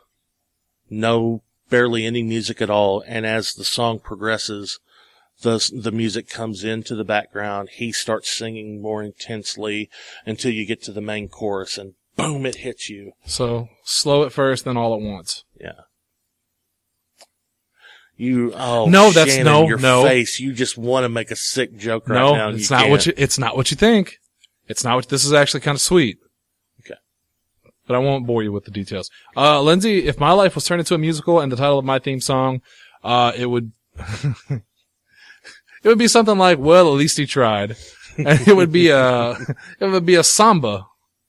Speaker 1: no, barely any music at all, and as the song progresses, the, the music comes into the background, he starts singing more intensely until you get to the main chorus, and boom, it hits you.
Speaker 2: So, slow at first, then all at once.
Speaker 1: Yeah. You, oh,
Speaker 2: no, that's
Speaker 1: Shannon,
Speaker 2: no,
Speaker 1: your
Speaker 2: no.
Speaker 1: face. You just want to make a sick joke right
Speaker 2: no,
Speaker 1: now.
Speaker 2: No, it's
Speaker 1: you
Speaker 2: not
Speaker 1: can't.
Speaker 2: what you, it's not what you think. It's not what, this is actually kind of sweet.
Speaker 1: Okay.
Speaker 2: But I won't bore you with the details. Uh, Lindsay, if my life was turned into a musical and the title of my theme song, uh, it would, it would be something like, well, at least he tried. And it would be a, it would be a samba.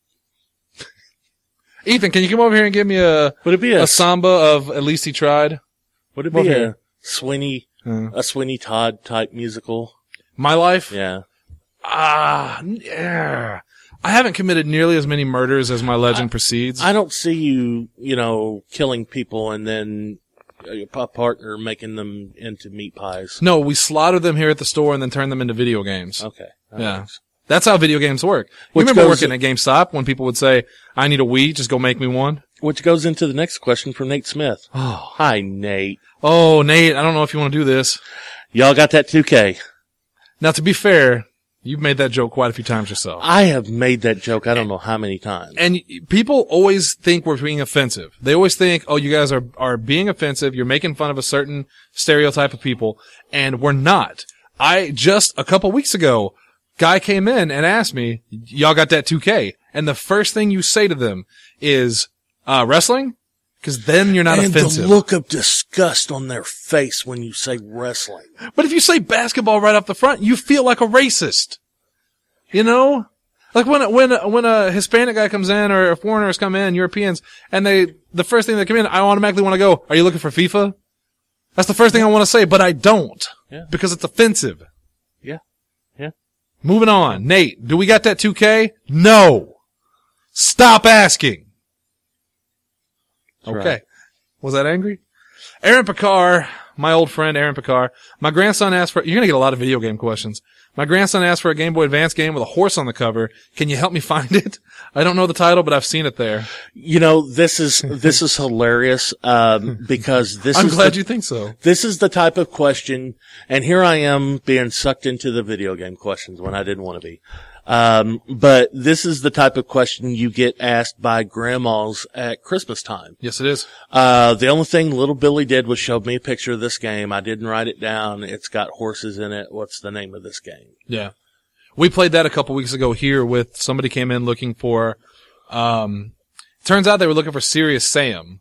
Speaker 2: Ethan, can you come over here and give me a,
Speaker 1: would it be a,
Speaker 2: a samba of at least he tried?
Speaker 1: Would it be a, a Sweeney, uh, a Sweeney Todd type musical?
Speaker 2: My life?
Speaker 1: Yeah.
Speaker 2: Ah, yeah. I haven't committed nearly as many murders as my legend
Speaker 1: I,
Speaker 2: precedes.
Speaker 1: I don't see you, you know, killing people and then a partner making them into meat pies.
Speaker 2: No, we slaughter them here at the store and then turn them into video games.
Speaker 1: Okay. That
Speaker 2: yeah.
Speaker 1: works.
Speaker 2: That's how video games work. You
Speaker 1: Which
Speaker 2: remember
Speaker 1: goes,
Speaker 2: working at GameStop when people would say, I need a Wii, just go make me one?
Speaker 1: Which goes into the next question from Nate Smith.
Speaker 2: Oh.
Speaker 1: Hi, Nate.
Speaker 2: Oh, Nate, I don't know if you want to do this.
Speaker 1: Y'all got that two K.
Speaker 2: Now, to be fair, you've made that joke quite a few times yourself.
Speaker 1: I have made that joke I don't know how many times.
Speaker 2: And people always think we're being offensive. They always think, oh, you guys are, are being offensive. You're making fun of a certain stereotype of people. And we're not. I just, a couple weeks ago, guy came in and asked me, y'all got that two K? And the first thing you say to them is, uh, wrestling? Because then you're not
Speaker 1: and
Speaker 2: offensive.
Speaker 1: And the look of disgust on their face when you say wrestling.
Speaker 2: But if you say basketball right off the front, you feel like a racist. You know? Like when, when, when a Hispanic guy comes in or foreigners come in, Europeans, and they, the first thing they come in, I automatically want to go, are you looking for FIFA? That's the first thing I want to say, but I don't.
Speaker 1: Yeah.
Speaker 2: Because it's offensive.
Speaker 1: Yeah. Yeah.
Speaker 2: Moving on. Nate, do we got that two K? No. Stop asking.
Speaker 1: That's
Speaker 2: okay.
Speaker 1: right.
Speaker 2: Was that angry? Aaron Picard, my old friend Aaron Picard. My grandson asked for, you're going to get a lot of video game questions. My grandson asked for a Game Boy Advance game with a horse on the cover. Can you help me find it? I don't know the title, but I've seen it there.
Speaker 1: You know, this is, this is hilarious, um, because this
Speaker 2: I'm
Speaker 1: is
Speaker 2: glad
Speaker 1: the,
Speaker 2: you think so.
Speaker 1: This is the type of question, and here I am being sucked into the video game questions when I didn't want to be. Um, but this is the type of question you get asked by grandmas at Christmas time.
Speaker 2: Yes, it is.
Speaker 1: Uh, the only thing little Billy did was show me a picture of this game. I didn't write it down. It's got horses in it. What's the name of this game?
Speaker 2: Yeah. We played that a couple weeks ago here with somebody came in looking for, um, turns out they were looking for Serious Sam.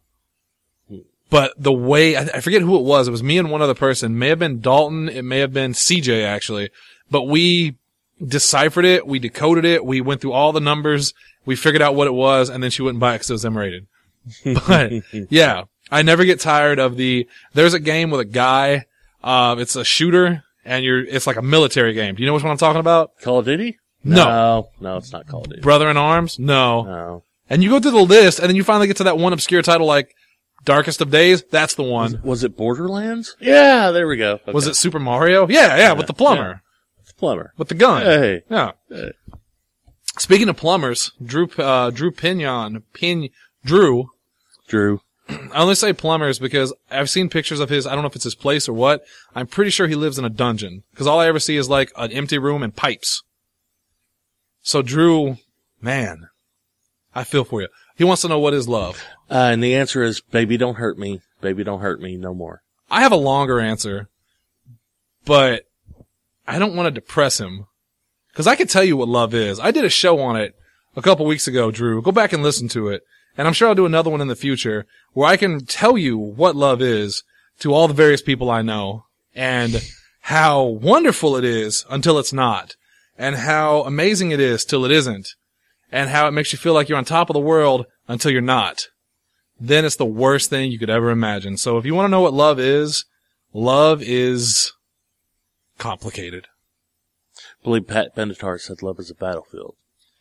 Speaker 2: But the way, I, I forget who it was. It was me and one other person. It may have been Dalton. It may have been C J actually. But we deciphered it. We decoded it. We went through all the numbers. We figured out what it was, and then she wouldn't buy it because it was M-rated. But yeah, I never get tired of the. There's a game with a guy. Um, it's a shooter, and you're. It's like a military game. Do you know which one I'm talking about?
Speaker 1: Call of Duty?
Speaker 2: No,
Speaker 1: no, no it's not Call of Duty.
Speaker 2: Brother in Arms? No.
Speaker 1: No.
Speaker 2: And you go through the list, and then you finally get to that one obscure title like Darkest of Days. That's the one.
Speaker 1: Was, was it Borderlands? Yeah, there we go. Okay.
Speaker 2: Was it Super Mario? Yeah, yeah, yeah, with the plumber.
Speaker 1: Plumber.
Speaker 2: With the gun.
Speaker 1: Hey.
Speaker 2: Yeah.
Speaker 1: Hey.
Speaker 2: Speaking of plumbers, Drew, uh, Drew Pinion, Pin, Drew.
Speaker 1: Drew.
Speaker 2: I only say plumbers because I've seen pictures of his, I don't know if it's his place or what. I'm pretty sure he lives in a dungeon. Cause all I ever see is like an empty room and pipes. So Drew, man, I feel for you. He wants to know what is love.
Speaker 1: Uh, and the answer is, baby, don't hurt me. Baby, don't hurt me no more.
Speaker 2: I have a longer answer, but I don't want to depress him. Cause I can tell you what love is. I did a show on it a couple weeks ago, Drew. Go back and listen to it. And I'm sure I'll do another one in the future where I can tell you what love is to all the various people I know and how wonderful it is until it's not and how amazing it is till it isn't and how it makes you feel like you're on top of the world until you're not. Then it's the worst thing you could ever imagine. So if you want to know what love is, love is complicated.
Speaker 1: I believe Pat Benatar said love is a battlefield.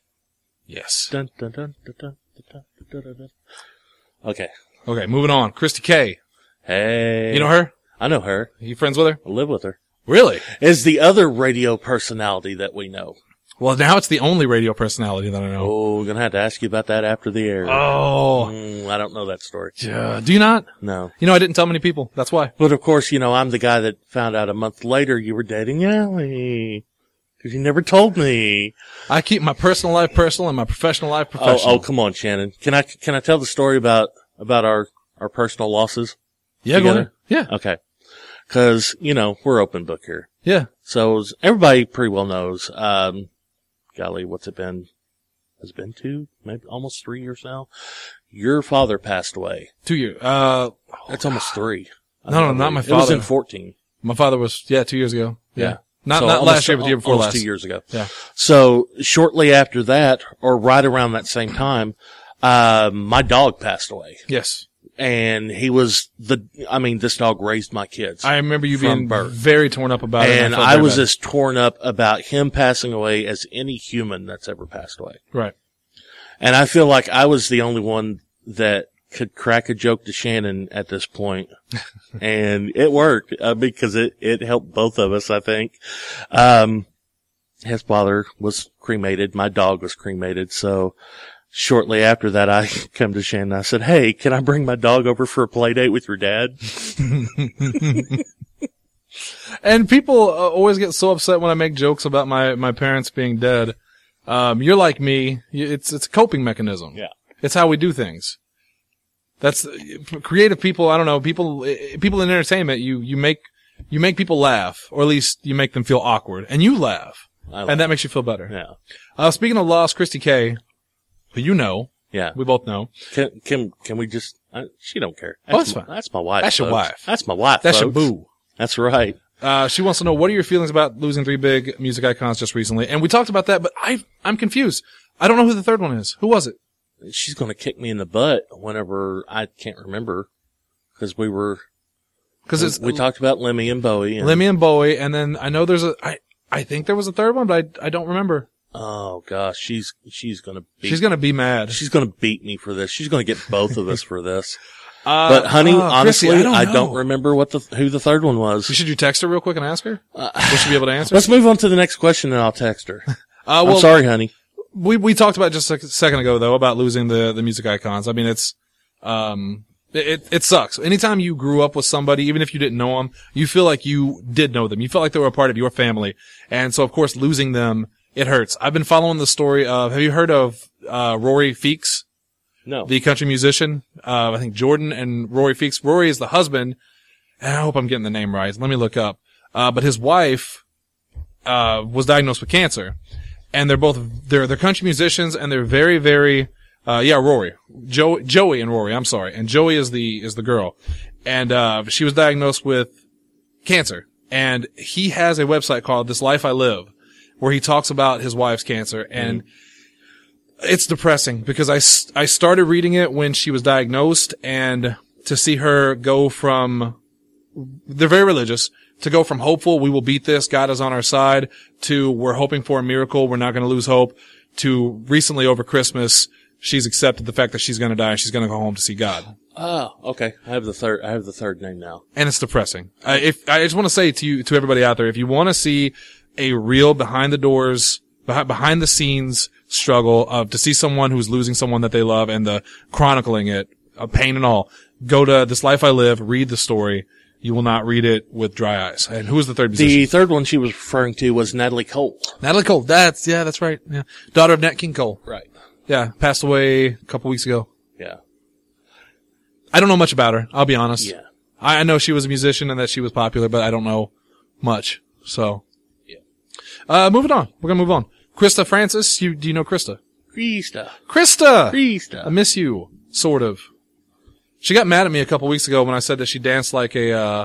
Speaker 2: Yes.
Speaker 1: Dun, dun, dun, dun, dun, dun, dun, dun, dun. Okay.
Speaker 2: Okay, moving on. Christy K.
Speaker 1: Hey.
Speaker 2: You know her?
Speaker 1: I know her.
Speaker 2: Are you friends with her?
Speaker 1: I live with her.
Speaker 2: Really?
Speaker 1: Is the other radio personality that we know.
Speaker 2: Well, now it's the only radio personality that I know.
Speaker 1: Oh, we're going to have to ask you about that after the air.
Speaker 2: Oh.
Speaker 1: Mm, I don't know that story.
Speaker 2: Yeah. Do you not?
Speaker 1: No.
Speaker 2: You know, I didn't tell many people. That's why.
Speaker 1: But of course, you know, I'm the guy that found out a month later you were dating Allie. Because you never told me.
Speaker 2: I keep my personal life personal and my professional life professional.
Speaker 1: Oh, oh, come on, Shannon. Can I, can I tell the story about, about our, our personal losses?
Speaker 2: Yeah, go
Speaker 1: together?
Speaker 2: ahead. Yeah.
Speaker 1: Okay. Cause, you know, we're open book here.
Speaker 2: Yeah.
Speaker 1: So as everybody pretty well knows, um, golly, what's it been? Has it been two, maybe almost three years now? Your father passed away.
Speaker 2: Two years. Uh,
Speaker 1: That's almost three. I
Speaker 2: No, no,
Speaker 1: don't
Speaker 2: not my
Speaker 1: believe. It was
Speaker 2: father.
Speaker 1: in fourteen.
Speaker 2: my father was, yeah, two years ago. Yeah.
Speaker 1: Yeah.
Speaker 2: Not,
Speaker 1: So
Speaker 2: not
Speaker 1: almost-
Speaker 2: last year, but the year before
Speaker 1: almost
Speaker 2: last.
Speaker 1: two years ago.
Speaker 2: Yeah.
Speaker 1: So shortly after that, or right around that same time, uh, my dog passed away.
Speaker 2: Yes.
Speaker 1: And he was the, I mean, this dog raised my kids.
Speaker 2: I remember you
Speaker 1: From
Speaker 2: being
Speaker 1: birth.
Speaker 2: very torn up about it.
Speaker 1: and
Speaker 2: felt
Speaker 1: I
Speaker 2: very
Speaker 1: was
Speaker 2: bad.
Speaker 1: as torn up about him passing away as any human that's ever passed away.
Speaker 2: Right.
Speaker 1: And I feel like I was the only one that could crack a joke to Shannon at this point. And it worked uh, because it, it helped both of us, I think. Um, his father was cremated. My dog was cremated. So shortly after that, I come to Shannon and I said, hey, can I bring my dog over for a play date with your dad?
Speaker 2: And people uh, always get so upset when I make jokes about my, my parents being dead. Um, you're like me. You- It's, it's a coping mechanism.
Speaker 1: Yeah.
Speaker 2: It's how we do things. That's creative people. I don't know. People, eh, people in entertainment, you, you make, you make people laugh, or at least you make them feel awkward, and you laugh,
Speaker 1: I
Speaker 2: and that makes you feel better.
Speaker 1: Yeah.
Speaker 2: Uh, speaking of loss, Christy K, who you know,
Speaker 1: Yeah.
Speaker 2: we both know.
Speaker 1: Can, can, can we just, uh, she don't care.
Speaker 2: Oh, that's
Speaker 1: my,
Speaker 2: fine.
Speaker 1: That's my wife.
Speaker 2: That's your
Speaker 1: folks.
Speaker 2: wife.
Speaker 1: That's my wife.
Speaker 2: That's your
Speaker 1: folks.
Speaker 2: boo.
Speaker 1: That's right.
Speaker 2: Uh, she wants to know, what are your feelings about losing three big music icons just recently? And we talked about that, but I, I'm confused. I don't know who the third one is. Who was it?
Speaker 1: She's going to kick me in the butt whenever I can't remember, because we were,
Speaker 2: because it's
Speaker 1: we talked about Lemmy and Bowie. And,
Speaker 2: Lemmy and Bowie, and then I know there's a, I, I think there was a third one, but I, I don't remember.
Speaker 1: Oh gosh, she's she's going to beat.
Speaker 2: She's going to be mad.
Speaker 1: She's going to beat me for this. She's going to get both of us for this.
Speaker 2: Uh,
Speaker 1: but honey,
Speaker 2: uh,
Speaker 1: honestly,
Speaker 2: Chrissy, I, don't,
Speaker 1: I don't remember what the who the third one was.
Speaker 2: Should you text her real quick and ask her?
Speaker 1: Uh,
Speaker 2: Will she be able to answer?
Speaker 1: Let's move on to the next question, and I'll text her.
Speaker 2: Uh, well,
Speaker 1: I'm sorry, honey.
Speaker 2: We we talked about just a second ago though about losing the the music icons. I mean, it's um it it sucks. Anytime you grew up with somebody, even if you didn't know them, you feel like you did know them. You felt like they were a part of your family, and so of course losing them, it hurts. I've been following the story of. Have you heard of uh Rory Feeks?
Speaker 1: No.
Speaker 2: The country musician. Uh, I think Jordan and Rory Feeks. Rory is the husband. And I hope I'm getting the name right. Let me look up. Uh, but his wife, uh, was diagnosed with cancer. And they're both, they're, they're country musicians and they're very, very, uh, yeah, Rory. Jo- Joey and Rory, I'm sorry. And Joey is the, is the girl. And, uh, she was diagnosed with cancer. And he has a website called This Life I Live, where he talks about his wife's cancer. And, mm. It's depressing because I, I started reading it when she was diagnosed, and to see her go from, they're very religious, to go from hopeful, we will beat this, God is on our side, to we're hoping for a miracle, we're not going to lose hope, to recently over Christmas, she's accepted the fact that she's going to die and she's going to go home to see God.
Speaker 1: Oh, okay. I have the third, I have the third name now.
Speaker 2: And it's depressing. I, if, I just want to say to you, to everybody out there, if you want to see a real behind the doors, behind, behind the scenes struggle of to see someone who's losing someone that they love and the chronicling it, of pain and all, go to This Life I Live, read the story. You will not read it with dry eyes. And who was the third musician?
Speaker 1: The third one she was referring to was Natalie Cole.
Speaker 2: Natalie Cole. That's, yeah, that's right. Yeah. Daughter of Nat King Cole.
Speaker 1: Right.
Speaker 2: Yeah. Passed away a couple weeks ago.
Speaker 1: Yeah.
Speaker 2: I don't know much about her. I'll be honest.
Speaker 1: Yeah.
Speaker 2: I, I know she was a musician and that she was popular, but I don't know much. So.
Speaker 1: Yeah.
Speaker 2: Uh, moving on. We're gonna move on. Krista Francis, you, do you know Krista?
Speaker 1: Krista.
Speaker 2: Krista!
Speaker 1: Krista.
Speaker 2: I miss you. Sort of. She got mad at me a couple weeks ago when I said that she danced like a, uh,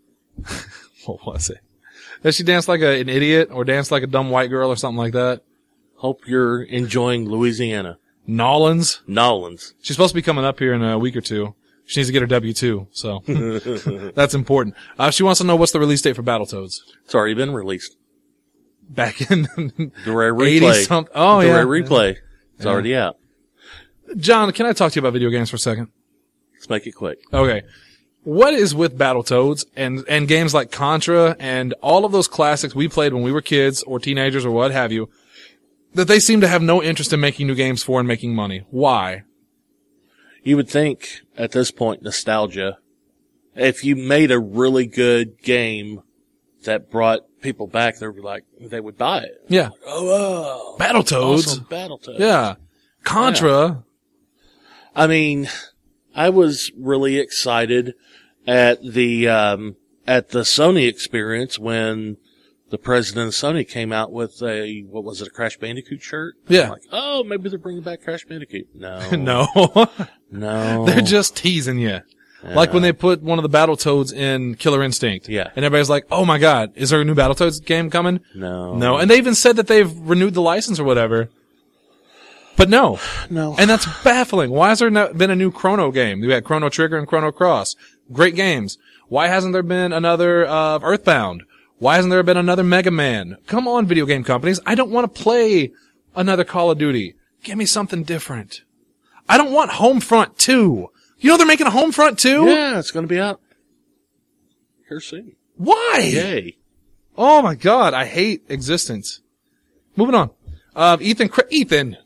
Speaker 2: what was it? That she danced like a, an idiot or danced like a dumb white girl or something like that.
Speaker 1: Hope you're enjoying Louisiana.
Speaker 2: Nolans?
Speaker 1: Nolans.
Speaker 2: She's supposed to be coming up here in a week or two. She needs to get her W two, so. That's important. Uh, she wants to know what's the release date for Battletoads.
Speaker 1: It's already been released.
Speaker 2: Back in
Speaker 1: the rare replay.
Speaker 2: eighty something. Oh,
Speaker 1: the
Speaker 2: yeah.
Speaker 1: rare replay. It's
Speaker 2: yeah.
Speaker 1: already out.
Speaker 2: John, can I talk to you about video games for a second?
Speaker 1: Let's make it quick.
Speaker 2: Okay. What is with Battletoads and, and games like Contra and all of those classics we played when we were kids or teenagers or what have you, that they seem to have no interest in making new games for and making money? Why?
Speaker 1: You would think at this point, nostalgia. If you made a really good game that brought people back, they would like, they would buy it.
Speaker 2: Yeah.
Speaker 1: Oh, wow.
Speaker 2: Battletoads.
Speaker 1: Awesome Battletoads.
Speaker 2: Yeah. Contra.
Speaker 1: Yeah. I mean, I was really excited at the, um, at the Sony experience when the president of Sony came out with a, what was it, a Crash Bandicoot shirt?
Speaker 2: Yeah.
Speaker 1: Like, oh, maybe they're bringing back Crash Bandicoot. No.
Speaker 2: no.
Speaker 1: No.
Speaker 2: They're just teasing you. Yeah. Like when they put one of the Battletoads in Killer Instinct.
Speaker 1: Yeah.
Speaker 2: And everybody's like, oh my god, is there a new Battletoads game coming?
Speaker 1: No.
Speaker 2: No. And they even said that they've renewed the license or whatever. But no.
Speaker 1: No.
Speaker 2: And that's baffling. Why has there not been a new Chrono game? We had Chrono Trigger and Chrono Cross. Great games. Why hasn't there been another, uh, Earthbound? Why hasn't there been another Mega Man? Come on, video game companies. I don't want to play another Call of Duty. Give me something different. I don't want Homefront two. You know they're making a Homefront two?
Speaker 1: Yeah, it's going to be out here soon.
Speaker 2: Why?
Speaker 1: Yay.
Speaker 2: Oh my god, I hate existence. Moving on. Uh, Ethan, Cra- Ethan.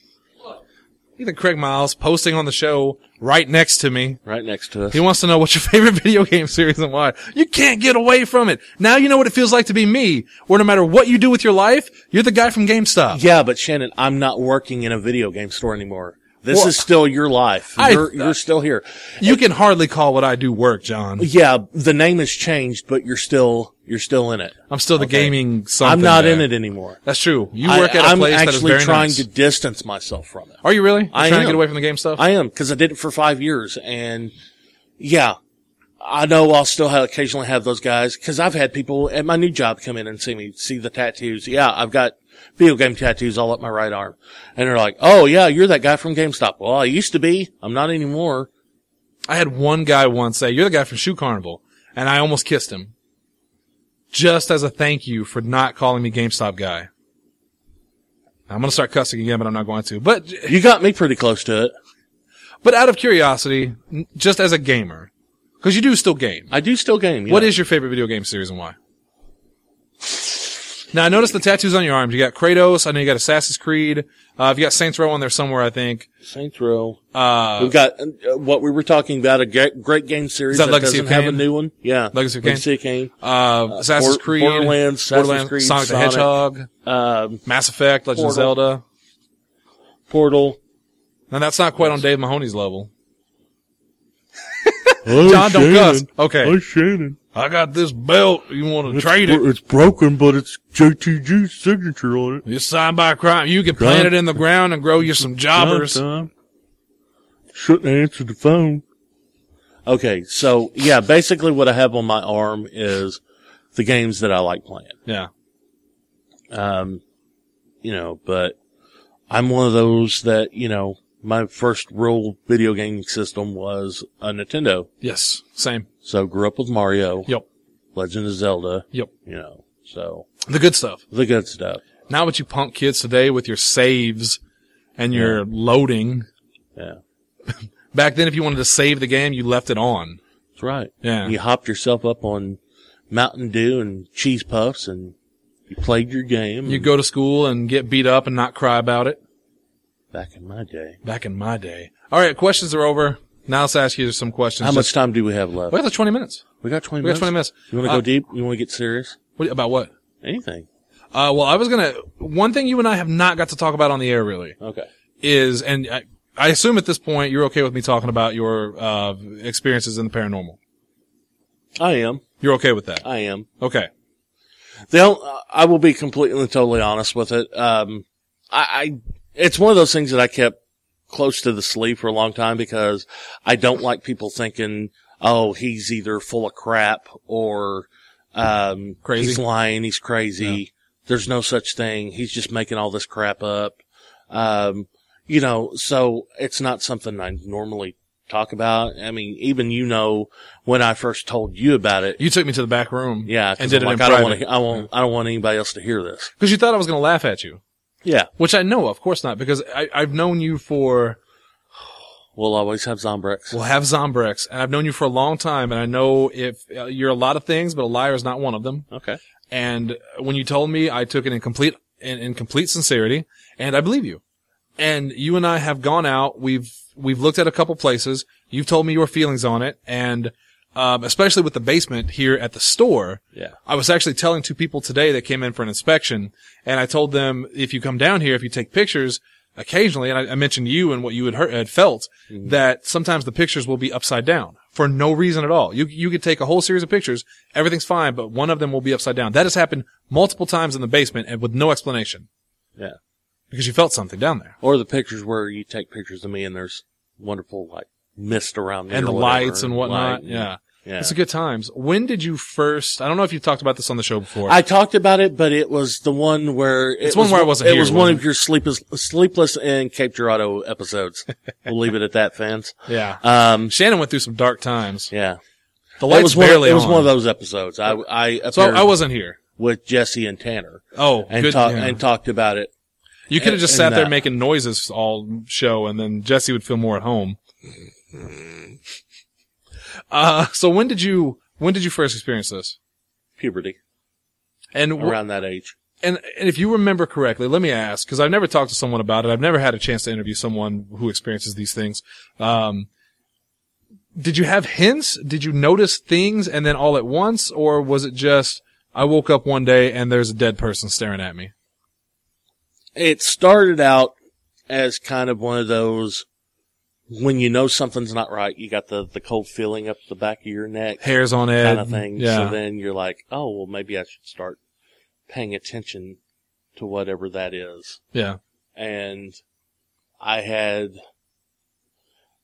Speaker 2: Ethan Craig Miles posting on the show right next to me.
Speaker 1: Right next to us.
Speaker 2: He wants to know what's your favorite video game series and why. You can't get away from it. Now you know what it feels like to be me, where no matter what you do with your life, you're the guy from GameStop.
Speaker 1: Yeah, but Shannon, I'm not working in a video game store anymore. This
Speaker 2: well,
Speaker 1: is still your life. You're, I, you're still here.
Speaker 2: You and, can hardly call what I do work, John.
Speaker 1: Yeah, the name has changed, but you're still, you're still in it.
Speaker 2: I'm still the okay. gaming something.
Speaker 1: I'm not
Speaker 2: there.
Speaker 1: in it anymore.
Speaker 2: That's true. You work
Speaker 1: I,
Speaker 2: at a
Speaker 1: I'm
Speaker 2: place that is very
Speaker 1: actually trying
Speaker 2: nice.
Speaker 1: to distance myself from it.
Speaker 2: Are you really? You're
Speaker 1: I
Speaker 2: trying
Speaker 1: am.
Speaker 2: to get away from the game stuff?
Speaker 1: I am, because I did it for five years, and yeah, I know I'll still have, occasionally have those guys, because I've had people at my new job come in and see me, see the tattoos. Yeah, I've got video game tattoos all up my right arm. And they're like, oh yeah, you're that guy from GameStop. Well, I used to be. I'm not anymore.
Speaker 2: I had one guy once say, you're the guy from Shoe Carnival. And I almost kissed him. Just as a thank you for not calling me GameStop guy. I'm going to start cussing again, but I'm not going to. But
Speaker 1: you got me pretty close to it.
Speaker 2: But out of curiosity, just as a gamer, because you do still game.
Speaker 1: I do still game, yeah.
Speaker 2: What is your favorite video game series and why? Now, I noticed the tattoos on your arms. You got Kratos. I know you got Assassin's Creed. Uh, you've got Saints Row on there somewhere, I think.
Speaker 1: Saints Row.
Speaker 2: Uh,
Speaker 1: We've got uh, what we were talking about, a great, great game series
Speaker 2: Is that
Speaker 1: that
Speaker 2: Legacy
Speaker 1: doesn't
Speaker 2: of
Speaker 1: have
Speaker 2: Kain?
Speaker 1: a new one. Yeah.
Speaker 2: Legacy of Kain?
Speaker 1: Legacy of Kain.
Speaker 2: Uh, Assassin's
Speaker 1: Bor-
Speaker 2: Creed.
Speaker 1: Borderlands, Assassin's
Speaker 2: Borderlands,
Speaker 1: Creed,
Speaker 2: Sonic the
Speaker 1: Sonic.
Speaker 2: Hedgehog.
Speaker 1: Um,
Speaker 2: Mass Effect, Legend of
Speaker 1: Portal.
Speaker 2: Zelda.
Speaker 1: Portal.
Speaker 2: Now, that's not quite on Dave Mahoney's level.
Speaker 1: Oh,
Speaker 2: John, don't cuss. Okay.
Speaker 1: Oh, Shannon.
Speaker 2: I got this belt. You want to
Speaker 1: It's,
Speaker 2: trade it?
Speaker 1: it's broken, but it's J T G's signature on it.
Speaker 2: It's signed by a crime. You can plant it in the ground and grow you some jobbers.
Speaker 1: Time. Shouldn't have answered the phone. Okay, so, yeah, basically what I have on my arm is the games that I like playing.
Speaker 2: Yeah.
Speaker 1: Um, you know, but I'm one of those that, you know, my first real video gaming system was a Nintendo.
Speaker 2: Yes. Same.
Speaker 1: So grew up with Mario.
Speaker 2: Yep.
Speaker 1: Legend of Zelda.
Speaker 2: Yep.
Speaker 1: You know, so
Speaker 2: The good stuff.
Speaker 1: the good stuff.
Speaker 2: Now what you punk kids today with your saves and your loading.
Speaker 1: Yeah.
Speaker 2: Back then, if you wanted to save the game, you left it on.
Speaker 1: That's right.
Speaker 2: Yeah.
Speaker 1: You hopped yourself up on Mountain Dew and cheese puffs and you played your game.
Speaker 2: You go to school and get beat up and not cry about it.
Speaker 1: Back in my day.
Speaker 2: Back in my day. All right, questions are over. Now let's ask you some questions.
Speaker 1: How much
Speaker 2: Just-
Speaker 1: time do we have left?
Speaker 2: We got the twenty minutes.
Speaker 1: We got twenty
Speaker 2: We got
Speaker 1: minutes.
Speaker 2: twenty minutes.
Speaker 1: You want to
Speaker 2: Uh,
Speaker 1: go deep? You want to get serious?
Speaker 2: What, about what?
Speaker 1: Anything.
Speaker 2: Uh, well, I was gonna, one thing you and I have not got to talk about on the air really
Speaker 1: Okay.
Speaker 2: is, and I, I assume at this point you're okay with me talking about your, uh, experiences in the paranormal.
Speaker 1: I am.
Speaker 2: You're okay with that?
Speaker 1: I am.
Speaker 2: Okay.
Speaker 1: They'll, I will be completely and totally honest with it. Um, I, I, it's one of those things that I kept close to the sleeve for a long time because I don't like people thinking, oh, he's either full of crap or, um,
Speaker 2: Crazy.
Speaker 1: he's lying, he's crazy.
Speaker 2: Yeah.
Speaker 1: There's no such thing. He's just making all this crap up. Um, you know, so it's not something I normally talk about. I mean, even you know, when I first told you about it,
Speaker 2: You took me to the back room.
Speaker 1: yeah,
Speaker 2: And
Speaker 1: 'cause
Speaker 2: did
Speaker 1: I'm
Speaker 2: it
Speaker 1: like,
Speaker 2: in
Speaker 1: I don't
Speaker 2: private.
Speaker 1: want to, I won't, I don't want anybody else to hear this.
Speaker 2: Cause you thought I was gonna laugh at you.
Speaker 1: Yeah.
Speaker 2: Which I know, of course not, because I, I've known you for,
Speaker 1: We'll always have Zombrex.
Speaker 2: we'll have Zombrex, and I've known you for a long time, and I know if uh, you're a lot of things, but a liar is not one of them.
Speaker 1: Okay.
Speaker 2: And when you told me, I took it in complete, in, in complete sincerity, and I believe you. And you and I have gone out, we've, we've looked at a couple places, you've told me your feelings on it, and, um, especially with the basement here at the store,
Speaker 1: Yeah.
Speaker 2: I was actually telling two people today that came in for an inspection, and I told them, if you come down here, if you take pictures, occasionally, and I, I mentioned you and what you had heard, had felt,
Speaker 1: Mm-hmm.
Speaker 2: that sometimes the pictures will be upside down for no reason at all. You, you could take a whole series of pictures, everything's fine, but one of them will be upside down. That has happened multiple times in the basement and with no explanation.
Speaker 1: Yeah.
Speaker 2: Because you felt something down there.
Speaker 1: Or the pictures where you take pictures of me and there's wonderful, like, mist around me.
Speaker 2: And
Speaker 1: or
Speaker 2: the
Speaker 1: whatever,
Speaker 2: lights and whatnot.
Speaker 1: light,
Speaker 2: Yeah.
Speaker 1: Yeah.
Speaker 2: It's a good times. When did you first, I don't know if you talked about this on the show before.
Speaker 1: I talked about it, but it was the one where it
Speaker 2: It's one
Speaker 1: was,
Speaker 2: where I wasn't
Speaker 1: It
Speaker 2: here,
Speaker 1: was one
Speaker 2: wasn't
Speaker 1: of your sleepless, sleepless in Cape Girardeau episodes. We'll leave it at that, fans.
Speaker 2: yeah.
Speaker 1: Um,
Speaker 2: Shannon went through some dark times.
Speaker 1: yeah.
Speaker 2: The
Speaker 1: It
Speaker 2: lights
Speaker 1: was one. Of,
Speaker 2: barely
Speaker 1: it was
Speaker 2: on.
Speaker 1: one of those episodes. I I
Speaker 2: So
Speaker 1: appeared
Speaker 2: I wasn't here.
Speaker 1: with Jesse and Tanner
Speaker 2: Oh,
Speaker 1: and
Speaker 2: good.
Speaker 1: talked
Speaker 2: yeah.
Speaker 1: and talked about it.
Speaker 2: You could have just
Speaker 1: and
Speaker 2: sat there
Speaker 1: that.
Speaker 2: making noises all show, and then Jesse would feel more at home. Uh, so when did you, when did you first experience this?
Speaker 1: Puberty
Speaker 2: And, wh-
Speaker 1: around that age.
Speaker 2: and, and if you remember correctly, let me ask, cause I've never talked to someone about it. I've never had a chance to interview someone who experiences these things. Um, did you have hints? Did you notice things and then all at once? Or was it just, I woke up one day and there's a dead person staring at me?
Speaker 1: It started out as kind of one of those, when you know something's not right, you got the, the cold feeling up the back of your neck
Speaker 2: Hairs on edge.
Speaker 1: kind of thing.
Speaker 2: Yeah.
Speaker 1: So then you're like, oh, well, maybe I should start paying attention to whatever that is.
Speaker 2: Yeah.
Speaker 1: And I had,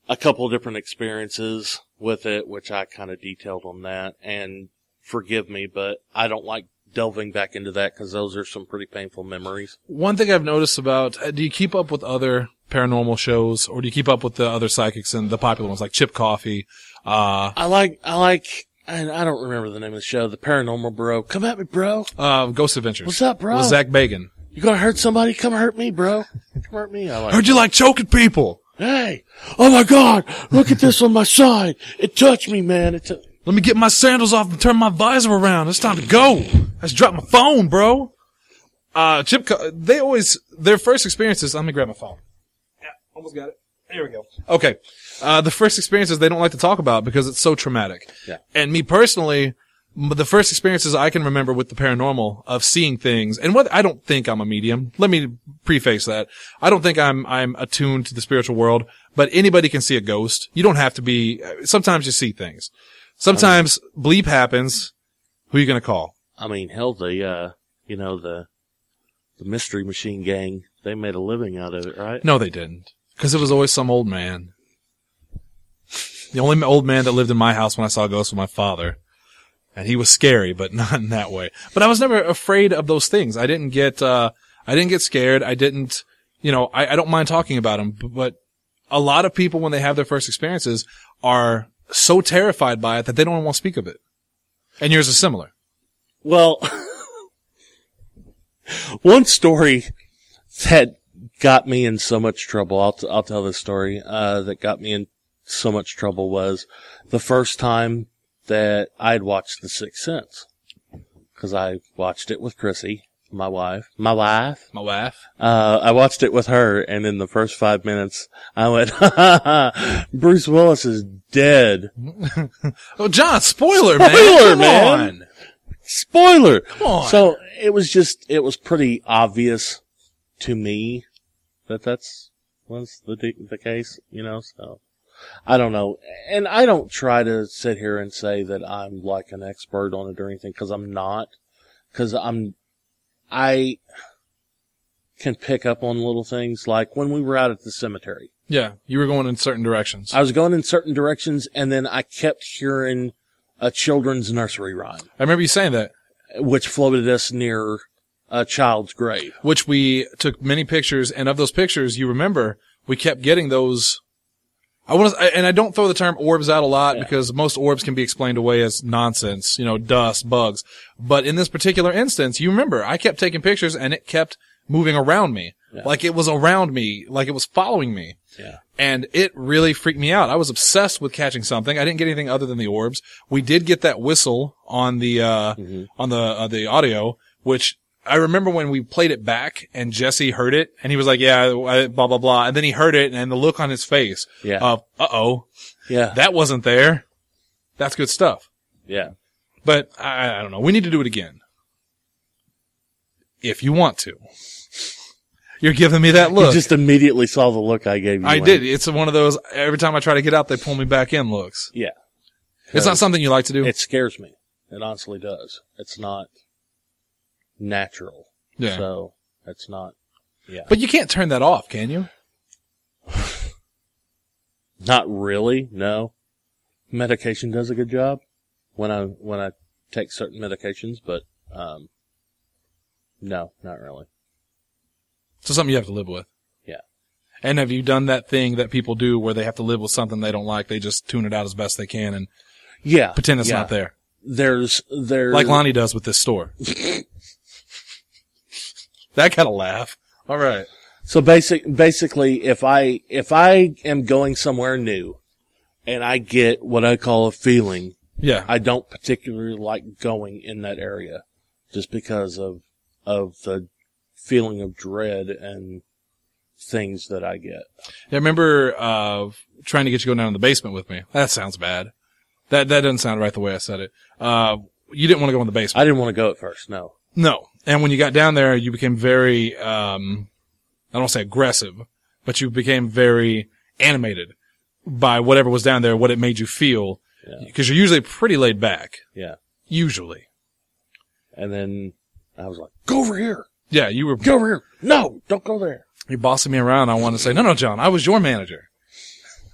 Speaker 1: a couple of different experiences with it, which I kind of detailed on that. And forgive me, but I don't like delving back into that because those are some pretty painful memories.
Speaker 2: One thing I've noticed about, do you keep up with other paranormal shows, or do you keep up with the other psychics and the popular ones like Chip Coffey? Uh,
Speaker 1: I like, I like, and I don't remember the name of the show, the Paranormal Bro. Come at me, bro.
Speaker 2: uh, Ghost Adventures.
Speaker 1: What's up, bro?
Speaker 2: With Zach Bagan.
Speaker 1: You gonna hurt somebody? Come hurt me, bro. Come hurt me. I like
Speaker 2: Heard you like choking people.
Speaker 1: Hey, oh my God, look at this on my side. It touched me, man. It t-
Speaker 2: Let me get my sandals off and turn my visor around. It's time to go. I just dropped my phone, bro. Uh, Chip, Co- they always, their first experiences, let me grab my phone. Yeah, almost got it. There we go. Okay. Uh, the first experiences they don't like to talk about because it's so traumatic.
Speaker 1: Yeah.
Speaker 2: And me personally, m- the first experiences I can remember with the paranormal of seeing things, and what, I don't think I'm a medium. Let me preface that. I don't think I'm, I'm attuned to the spiritual world, but anybody can see a ghost. You don't have to be, sometimes you see things. Sometimes bleep happens. Who are you going to call?
Speaker 1: I mean, hell, the, uh, you know, the, the Mystery Machine Gang, they made a living out of it, right?
Speaker 2: No, they didn't. Because it was always some old man. The only old man that lived in my house when I saw a ghost was my father. And he was scary, but not in that way. But I was never afraid of those things. I didn't get, uh, I didn't get scared. I didn't, you know, I, I don't mind talking about them. But, but a lot of people, when they have their first experiences, are so terrified by it that they don't want to speak of it. And yours is similar.
Speaker 1: Well, one story that got me in so much trouble, I'll, t- I'll tell this story, uh, that got me in so much trouble was the first time that I'd watched The Sixth Sense. Cause I watched it with Chrissy, my wife, my wife.
Speaker 2: My wife.
Speaker 1: Uh, I watched it with her, and in the first five minutes, I went, ha ha ha, Bruce Willis is dead.
Speaker 2: Oh, John, spoiler, man.
Speaker 1: Spoiler,
Speaker 2: Come
Speaker 1: man.
Speaker 2: on.
Speaker 1: Spoiler!
Speaker 2: Come on.
Speaker 1: So, it was just, it was pretty obvious to me that that's, was the, the case, you know, so. I don't know. And I don't try to sit here and say that I'm like an expert on it or anything, cause I'm not. Cause I'm, I can pick up on little things, like when we were out at the cemetery.
Speaker 2: Yeah, you were going in certain directions.
Speaker 1: I was going in certain directions, and then I kept hearing a children's nursery rhyme,
Speaker 2: I remember you saying that.
Speaker 1: which floated us near a child's grave.
Speaker 2: Which we took many pictures, and of those pictures, you remember, we kept getting those. I want to, and I don't throw the term orbs out a lot
Speaker 1: Yeah.
Speaker 2: because most orbs can be explained away as nonsense, you know, dust, bugs. But in this particular instance, you remember, I kept taking pictures and it kept moving around me.
Speaker 1: Yeah.
Speaker 2: Like it was around me, like it was following me.
Speaker 1: Yeah.
Speaker 2: And it really freaked me out. I was obsessed with catching something. I didn't get anything other than the orbs. We did get that whistle on the, uh,
Speaker 1: Mm-hmm.
Speaker 2: on the, uh, the audio, which I remember when we played it back and Jesse heard it and he was like, yeah, I- blah, blah, blah. And then he heard it and the look on his face
Speaker 1: Yeah.
Speaker 2: of, uh-oh,
Speaker 1: Yeah.
Speaker 2: that wasn't there. That's good stuff.
Speaker 1: Yeah.
Speaker 2: But I, I don't know. We need to do it again. If you want to. You're giving me that look.
Speaker 1: You just immediately saw the look I gave you.
Speaker 2: I
Speaker 1: Wayne.
Speaker 2: did. It's one of those, every time I try to get out, they pull me back in looks.
Speaker 1: Yeah.
Speaker 2: It's not something you like to do.
Speaker 1: It scares me. It honestly does. It's not natural.
Speaker 2: Yeah.
Speaker 1: So, it's not, yeah.
Speaker 2: But you can't turn that off, can you?
Speaker 1: Not really, no. Medication does a good job when I, when I take certain medications, but, um, no, not really.
Speaker 2: So something you have to live with.
Speaker 1: Yeah.
Speaker 2: And have you done that thing that people do where they have to live with something they don't like? They just tune it out as best they can and
Speaker 1: Yeah.
Speaker 2: pretend it's
Speaker 1: yeah.
Speaker 2: not there.
Speaker 1: There's, there's.
Speaker 2: Like Lonnie does with this store. That got a laugh. All right.
Speaker 1: So basic, basically, if I, if I am going somewhere new and I get what I call a feeling,
Speaker 2: Yeah.
Speaker 1: I don't particularly like going in that area just because of, of the feeling of dread and things that I get.
Speaker 2: I remember, uh, trying to get you to go down in the basement with me. That sounds bad. That, that doesn't sound right the way I said it. Uh, you didn't want to go in the basement.
Speaker 1: I didn't want to go at first, no.
Speaker 2: No. And when you got down there, you became very, um, I don't want to say aggressive, but you became very animated by whatever was down there, what it made you feel.
Speaker 1: Yeah.
Speaker 2: Because you're usually pretty laid back.
Speaker 1: Yeah.
Speaker 2: Usually.
Speaker 1: And then I was like, go over here.
Speaker 2: Yeah, you were,
Speaker 1: Go over here. No, don't go there.
Speaker 2: you're bossing me around. I wanted to say, no, no, John, I was your manager.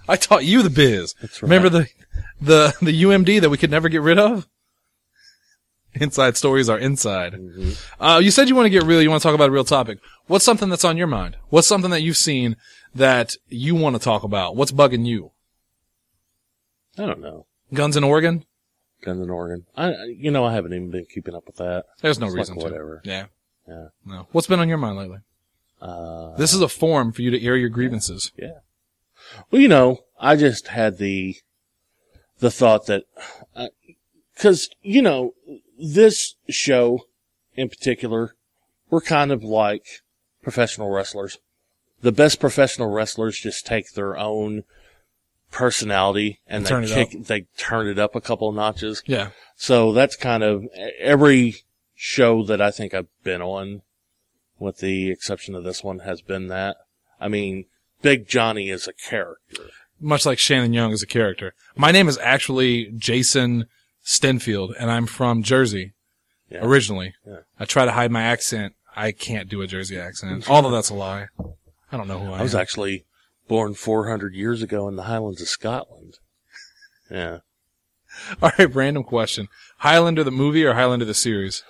Speaker 2: I taught you the biz.
Speaker 1: That's right.
Speaker 2: Remember the, the, the U M D that we could never get rid of? Inside stories are inside. Mm-hmm. Uh, you said you want to get real. You want to talk about a real topic. What's something that's on your mind? What's something that you've seen that you want to talk about? What's bugging you?
Speaker 1: I don't know.
Speaker 2: Guns in Oregon?
Speaker 1: Guns in Oregon. I, you know, I haven't even been keeping up with that.
Speaker 2: There's no
Speaker 1: It's
Speaker 2: reason
Speaker 1: like
Speaker 2: to.
Speaker 1: whatever.
Speaker 2: Yeah.
Speaker 1: Yeah.
Speaker 2: No. What's been on your mind lately?
Speaker 1: Uh,
Speaker 2: This is a forum for you to air your grievances.
Speaker 1: yeah. Well, you know, I just had the, the thought that, uh, cause, you know, this show in particular, we're kind of like professional wrestlers. The best professional wrestlers just take their own personality and
Speaker 2: Turn
Speaker 1: they
Speaker 2: it
Speaker 1: kick, they turn it up a couple of notches.
Speaker 2: Yeah.
Speaker 1: So that's kind of every show that I think I've been on, with the exception of this one, has been that. I mean, Big Johnny is a character.
Speaker 2: Much like Shannon Young is a character. My name is actually Jason Stenfield, and I'm from Jersey,
Speaker 1: Yeah.
Speaker 2: originally.
Speaker 1: Yeah.
Speaker 2: I try to hide my accent. I can't do a Jersey accent. Although that's a lie. I don't know who I,
Speaker 1: I was
Speaker 2: am.
Speaker 1: actually born four hundred years ago in the Highlands of Scotland. Yeah.
Speaker 2: All right, random question. Highlander the movie or Highlander the series?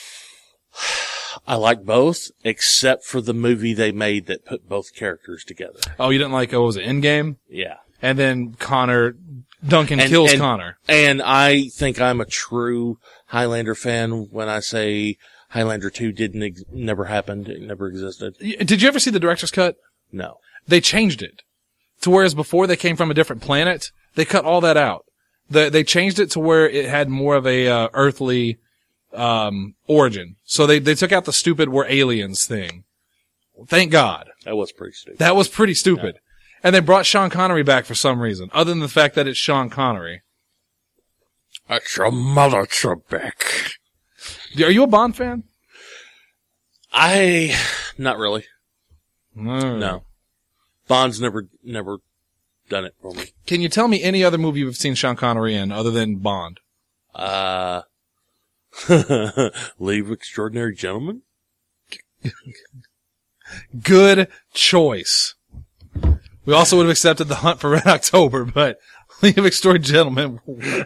Speaker 1: I like both, except for the movie they made that put both characters together.
Speaker 2: Oh, you didn't like, oh, was it Endgame?
Speaker 1: Yeah.
Speaker 2: And then Connor, Duncan
Speaker 1: And-
Speaker 2: kills
Speaker 1: and-
Speaker 2: Connor.
Speaker 1: And I think I'm a true Highlander fan when I say Highlander two didn't, ex- never happened, it never existed.
Speaker 2: Y- Did you ever see the director's cut?
Speaker 1: No.
Speaker 2: They changed it to whereas before they came from a different planet, they cut all that out. The, they changed it to where it had more of a uh, earthly um origin. So they they took out the stupid "we're aliens" thing. Thank God.
Speaker 1: That was pretty stupid.
Speaker 2: That was pretty stupid. Yeah. And they brought Sean Connery back for some reason, other than the fact that it's Sean Connery.
Speaker 1: That's your mother, Trebek.
Speaker 2: Are you a Bond fan?
Speaker 1: I, not really.
Speaker 2: No.
Speaker 1: No. Bond's never, never done it for me.
Speaker 2: Can you tell me any other movie you've seen Sean Connery in other than Bond?
Speaker 1: Uh, League of Extraordinary Gentlemen?
Speaker 2: Good choice. We also would have accepted The Hunt for Red October, but League of Extraordinary Gentlemen.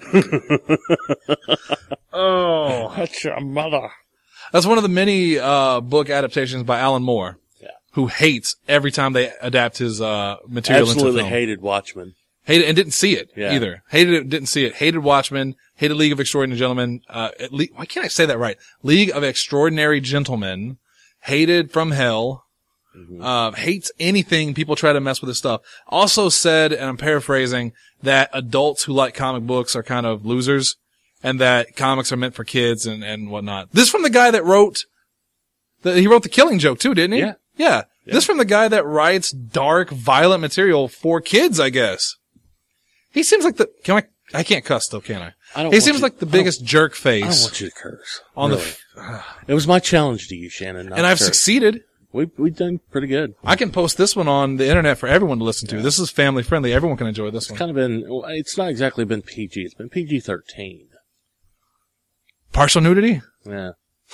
Speaker 2: Oh.
Speaker 1: That's your mother.
Speaker 2: That's one of the many uh book adaptations by Alan Moore.
Speaker 1: Yeah.
Speaker 2: Who hates every time they adapt his uh material
Speaker 1: Absolutely
Speaker 2: into film.
Speaker 1: hated Watchmen.
Speaker 2: Hated and didn't see it
Speaker 1: Yeah.
Speaker 2: either. Hated it, didn't see it. Hated Watchmen. Hated League of Extraordinary Gentlemen. Uh, at le- why can't I say that right? League of Extraordinary Gentlemen. Hated From Hell.
Speaker 1: Mm-hmm.
Speaker 2: Uh, hates anything people try to mess with his stuff. Also said, and I'm paraphrasing, that adults who like comic books are kind of losers, and that comics are meant for kids and and whatnot. This from the guy that wrote, the, he wrote The Killing Joke too, didn't he?
Speaker 1: Yeah.
Speaker 2: Yeah.
Speaker 1: Yeah.
Speaker 2: This from the guy that writes dark, violent material for kids, I guess. He seems like the, can I, I can't cuss though, can I?
Speaker 1: I don't
Speaker 2: He
Speaker 1: want
Speaker 2: seems
Speaker 1: you-
Speaker 2: like the
Speaker 1: I don't-
Speaker 2: biggest jerk
Speaker 1: I don't
Speaker 2: face
Speaker 1: want you to curse.
Speaker 2: on
Speaker 1: really.
Speaker 2: the,
Speaker 1: It was my challenge to you, Shannon. not
Speaker 2: and I've
Speaker 1: curse.
Speaker 2: succeeded.
Speaker 1: We, we've done pretty good.
Speaker 2: I can post this one on the internet for everyone to listen to. This is family friendly. Everyone can enjoy this
Speaker 1: It's
Speaker 2: one.
Speaker 1: kind of been, well, it's not exactly been P G. It's been P G thirteen.
Speaker 2: Partial nudity?
Speaker 1: Yeah.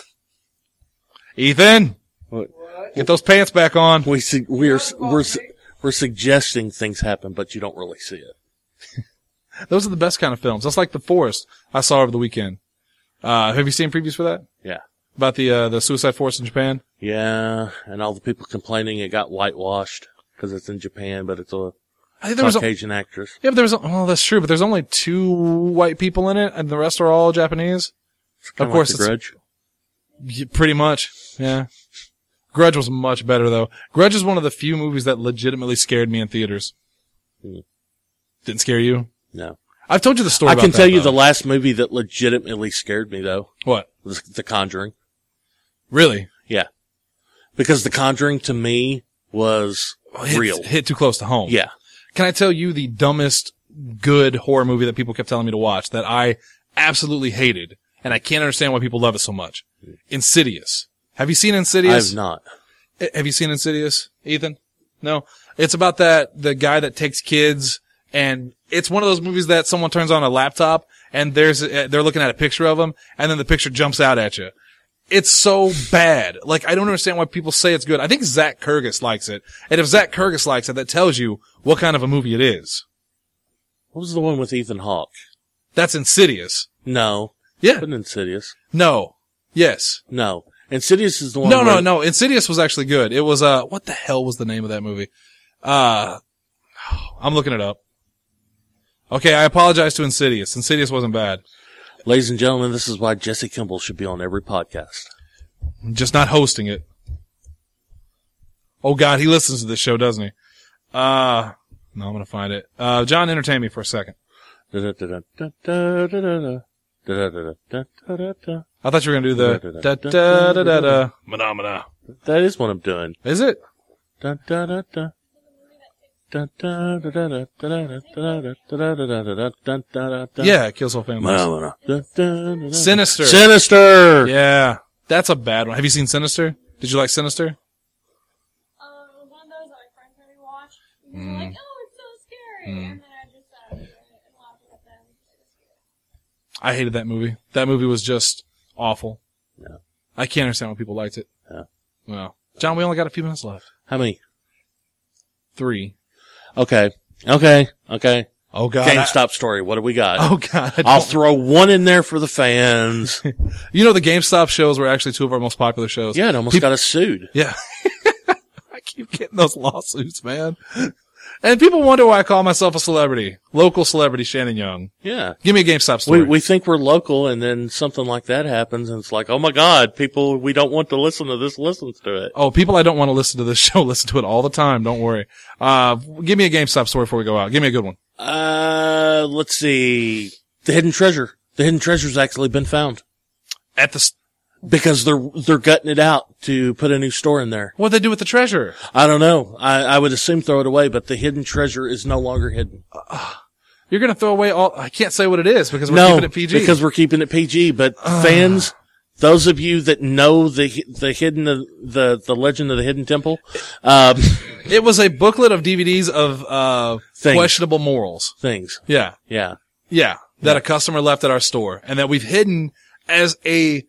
Speaker 2: Ethan,
Speaker 1: What?
Speaker 2: get those pants back on.
Speaker 1: We su- we're, we're, su- we're suggesting things happen, but you don't really see it.
Speaker 2: Those are the best kind of films. That's like The Forest I saw over the weekend. Uh, have you seen previews for that?
Speaker 1: Yeah.
Speaker 2: About the, uh, the suicide forest in Japan?
Speaker 1: Yeah. And all the people complaining it got whitewashed because it's in Japan, but it's a
Speaker 2: I think there was, a,
Speaker 1: Caucasian actress.
Speaker 2: yeah, but there was, a, well, that's true, but there's only two white people in it and the rest are all Japanese.
Speaker 1: Kinda
Speaker 2: Of course
Speaker 1: like The
Speaker 2: it's-
Speaker 1: Grudge.
Speaker 2: Yeah, pretty much. Yeah. Grudge was much better though. Grudge is one of the few movies that legitimately scared me in theaters.
Speaker 1: Hmm.
Speaker 2: Didn't scare you?
Speaker 1: No.
Speaker 2: I've told you the story
Speaker 1: I
Speaker 2: about
Speaker 1: can
Speaker 2: that,
Speaker 1: tell you
Speaker 2: though.
Speaker 1: the last movie that legitimately scared me though
Speaker 2: What?
Speaker 1: was The Conjuring.
Speaker 2: Really?
Speaker 1: Yeah. Because The Conjuring to me was
Speaker 2: Hit,
Speaker 1: real.
Speaker 2: Hit too close to home.
Speaker 1: Yeah.
Speaker 2: Can I tell you the dumbest good horror movie that people kept telling me to watch that I absolutely hated, and I can't understand why people love it so much? Insidious. Have you seen
Speaker 1: I
Speaker 2: Insidious?
Speaker 1: have not.
Speaker 2: Eh, Have you seen Insidious, Ethan? No? It's about that, the guy that takes kids, and it's one of those movies that someone turns on a laptop, and there's, eh, they're looking at a picture of him, and then the picture jumps out at you. It's so bad. Like, I don't understand why people say it's good. I think Zach Kurgis likes it. And if Zach Kurgis likes it, that tells you what kind of a movie it is.
Speaker 1: What was the one with Ethan Hawke?
Speaker 2: That's Insidious.
Speaker 1: No.
Speaker 2: Yeah.
Speaker 1: Wasn't Insidious.
Speaker 2: No. Yes.
Speaker 1: No. Insidious is the one.
Speaker 2: No, no,
Speaker 1: where-
Speaker 2: no. Insidious was actually good. It was, uh, what the hell was the name of that movie? Uh, I'm looking it up. Okay, I apologize to Insidious. Insidious wasn't bad.
Speaker 1: Ladies and gentlemen, this is why Jesse Kimball should be on every podcast.
Speaker 2: I'm just not hosting it. Oh God, he listens to this show, doesn't he? Uh, no, I'm gonna find it. Uh, John, entertain me for a second.
Speaker 1: Da-da-da-da-da-da-da-da. Da-da-da-da-da-da-da.
Speaker 2: I thought you were gonna do the da da da da da phenomena.
Speaker 1: That is what I'm doing.
Speaker 2: Is it?
Speaker 1: Da da da da. Da da da da da da da da da da da da.
Speaker 2: Yeah, Kills Whole Families.
Speaker 1: Da, da, da, da.
Speaker 2: Sinister.
Speaker 1: Sinister.
Speaker 2: Yeah, that's a bad one. Have you seen Sinister? Did you like Sinister?
Speaker 3: Um, it was one of those that my friends made me watch. Because they're like, oh, it's so scary.
Speaker 2: Mm.
Speaker 3: And then I just sat there and laughed at them.
Speaker 2: I hated that movie. That movie was just awful.
Speaker 1: Yeah.
Speaker 2: I can't understand why people liked it.
Speaker 1: Yeah.
Speaker 2: Well, John, we only got a few minutes left.
Speaker 1: How many?
Speaker 2: Three.
Speaker 1: Okay. Okay. Okay.
Speaker 2: Oh God. I-
Speaker 1: GameStop story. What do we got?
Speaker 2: oh God. I
Speaker 1: I'll
Speaker 2: don't-
Speaker 1: throw one in there for the fans.
Speaker 2: You know, the GameStop shows were actually two of our most popular shows.
Speaker 1: Yeah, it almost
Speaker 2: Peop-
Speaker 1: got us sued.
Speaker 2: Yeah. I keep getting those lawsuits, man. And people wonder why I call myself a celebrity. Local celebrity Shannon Young.
Speaker 1: Yeah.
Speaker 2: Give me a GameStop story.
Speaker 1: We we think we're local, and then something like that happens, and it's like, oh my God, people we don't want to listen to this listens to it.
Speaker 2: Oh, people I don't want to listen to this show listen to it all the time. Don't worry. Uh, give me a GameStop story before we go out. Give me a good one.
Speaker 1: Uh, let's see. The hidden treasure. The hidden treasure's actually been found
Speaker 2: At the, s-
Speaker 1: because they're they're gutting it out to put a new store in there.
Speaker 2: what'd they do with the treasure?
Speaker 1: I don't know. I I would assume throw it away, but the hidden treasure is no longer hidden.
Speaker 2: You're gonna throw away all, I can't say what it is because we're
Speaker 1: no,
Speaker 2: keeping it P G.
Speaker 1: because we're keeping it P G. But fans, those of you that know the the hidden the the legend of the hidden temple, um,
Speaker 2: it was a booklet of D V Ds of, uh,
Speaker 1: Things.
Speaker 2: questionable morals.
Speaker 1: things.
Speaker 2: Yeah.
Speaker 1: Yeah.
Speaker 2: Yeah. That a customer left at our store and that we've hidden as a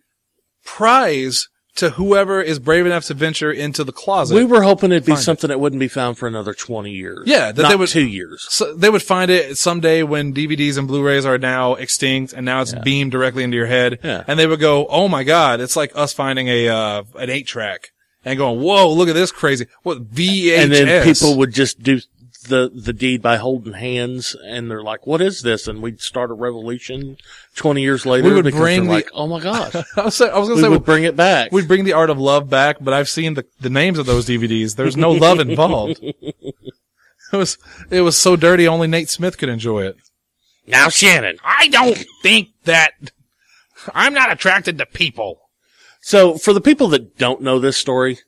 Speaker 2: prize to whoever is brave enough to venture into the closet.
Speaker 1: We were hoping it'd be
Speaker 2: Find it.
Speaker 1: something that wouldn't be found for another twenty years.
Speaker 2: Yeah, that
Speaker 1: Not
Speaker 2: they would-
Speaker 1: two years.
Speaker 2: So they would find it someday when D V Ds and Blu-rays are now extinct and now it's
Speaker 1: Yeah.
Speaker 2: beamed directly into your head.
Speaker 1: Yeah.
Speaker 2: And they would go, oh my God, it's like us finding a, uh, an eight track and going, whoa, look at this crazy, what, V H S?
Speaker 1: And then people would just do the the deed by holding hands, and they're like, "What is this?" And we'd start a revolution twenty years later.
Speaker 2: We would
Speaker 1: because
Speaker 2: bring
Speaker 1: they're
Speaker 2: the-
Speaker 1: like, "Oh my gosh,
Speaker 2: I was, I was gonna
Speaker 1: we
Speaker 2: say,
Speaker 1: would
Speaker 2: we'd,
Speaker 1: bring it back."
Speaker 2: we'd bring the Art of Love back, but I've seen the, the names of those D V Ds. There's no love involved. It was, it was so dirty only Nate Smith could enjoy it.
Speaker 1: Now, Shannon.
Speaker 2: I don't think that, I'm not attracted to people.
Speaker 1: So, for the people that don't know this story,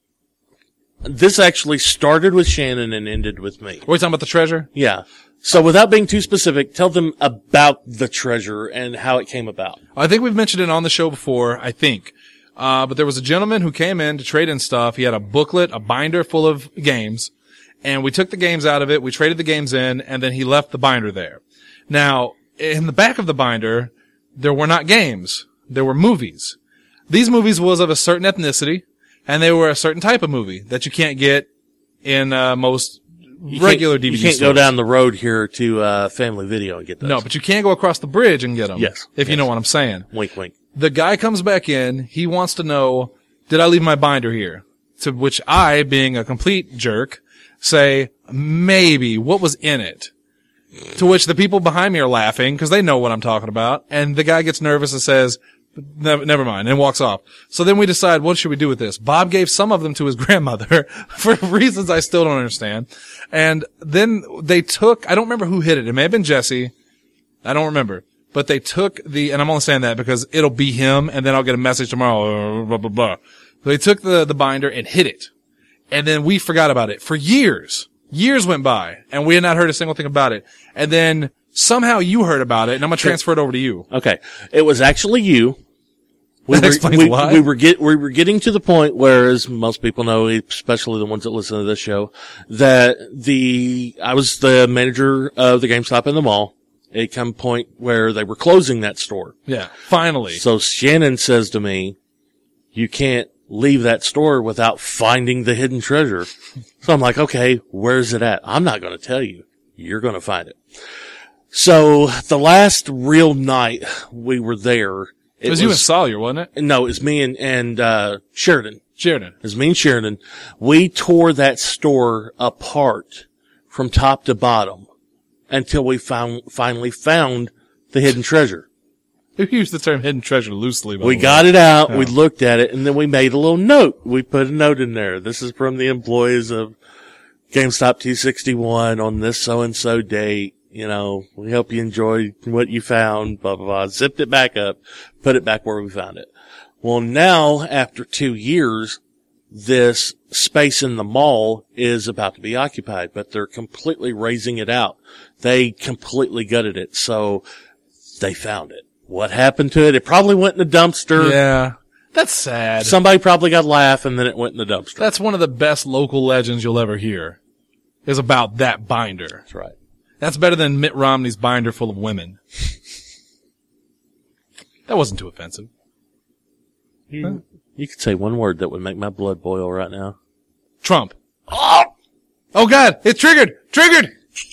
Speaker 1: this actually started with Shannon and ended with me.
Speaker 2: Are we talking about the treasure?
Speaker 1: Yeah. So, without being too specific, tell them about the treasure and how it came about.
Speaker 2: I think we've mentioned it on the show before, I think. Uh, but there was a gentleman who came in to trade in stuff. He had a booklet, a binder full of games, and we took the games out of it. We traded the games in, and then he left the binder there. Now, in the back of the binder, there were not games. There were movies. These movies was of a certain ethnicity, and they were a certain type of movie that you can't get in, uh, most
Speaker 1: You
Speaker 2: regular
Speaker 1: can't-
Speaker 2: D V D
Speaker 1: You can't
Speaker 2: stores.
Speaker 1: go down the road here to uh, Family Video and get those.
Speaker 2: No, but you can go across the bridge and get them.
Speaker 1: Yes.
Speaker 2: If you
Speaker 1: Yes.
Speaker 2: know what I'm saying.
Speaker 1: Wink, wink.
Speaker 2: The guy comes back in. He wants to know, did I leave my binder here? To which I, being a complete jerk, say, maybe. What was in it? To which the people behind me are laughing because they know what I'm talking about. And the guy gets nervous and says, never, never mind, and walks off. So then we decide, what should we do with this? Bob gave some of them to his grandmother for reasons I still don't understand. And then they took, I don't remember who hit it. It may have been Jesse. I don't remember. But they took the, and I'm only saying that because it'll be him, and then I'll get a message tomorrow, blah, blah, blah. They took the, the binder and hid it. And then we forgot about it for years. Years went by, and we had not heard a single thing about it. And then somehow you heard about it, and I'm gonna transfer it over to you.
Speaker 1: Okay. It was actually you. We
Speaker 2: That
Speaker 1: were,
Speaker 2: explains
Speaker 1: we,
Speaker 2: why.
Speaker 1: we were get, we were getting to the point where, as most people know, especially the ones that listen to this show, that the, I was the manager of the GameStop in the mall. It come point where they were closing that store.
Speaker 2: Yeah, finally.
Speaker 1: So Shannon says to me, you can't leave that store without finding the hidden treasure. So I'm like, okay, where's it at? I'm not going to tell you. You're going to find it. So the last real night we were there,
Speaker 2: It,
Speaker 1: it
Speaker 2: was,
Speaker 1: was
Speaker 2: you and Sawyer, wasn't it?
Speaker 1: no, it was me and, and, uh, Sheridan.
Speaker 2: Sheridan.
Speaker 1: It was me and Sheridan. We tore that store apart from top to bottom until we found, finally found the hidden treasure.
Speaker 2: We use the term hidden treasure loosely. By
Speaker 1: We
Speaker 2: the way.
Speaker 1: got it out.
Speaker 2: Yeah.
Speaker 1: We looked at it and then we made a little note. We put a note in there. This is from the employees of GameStop T sixty-one on this so-and-so date. You know, we hope you enjoyed what you found, blah, blah, blah. Zipped it back up, put it back where we found it. Well, now, after two years, this space in the mall is about to be occupied, but they're completely raising it out. They completely gutted it, so they found it. What happened to it? It probably went in the dumpster.
Speaker 2: Yeah. That's sad.
Speaker 1: Somebody probably got a laugh, and then it went in the dumpster.
Speaker 2: That's one of the best local legends you'll ever hear, is about that binder.
Speaker 1: That's right.
Speaker 2: That's better than Mitt Romney's binder full of women. That wasn't too offensive.
Speaker 1: You, you could say one word that would make my blood boil right now.
Speaker 2: Trump. Oh, God, it triggered! Triggered!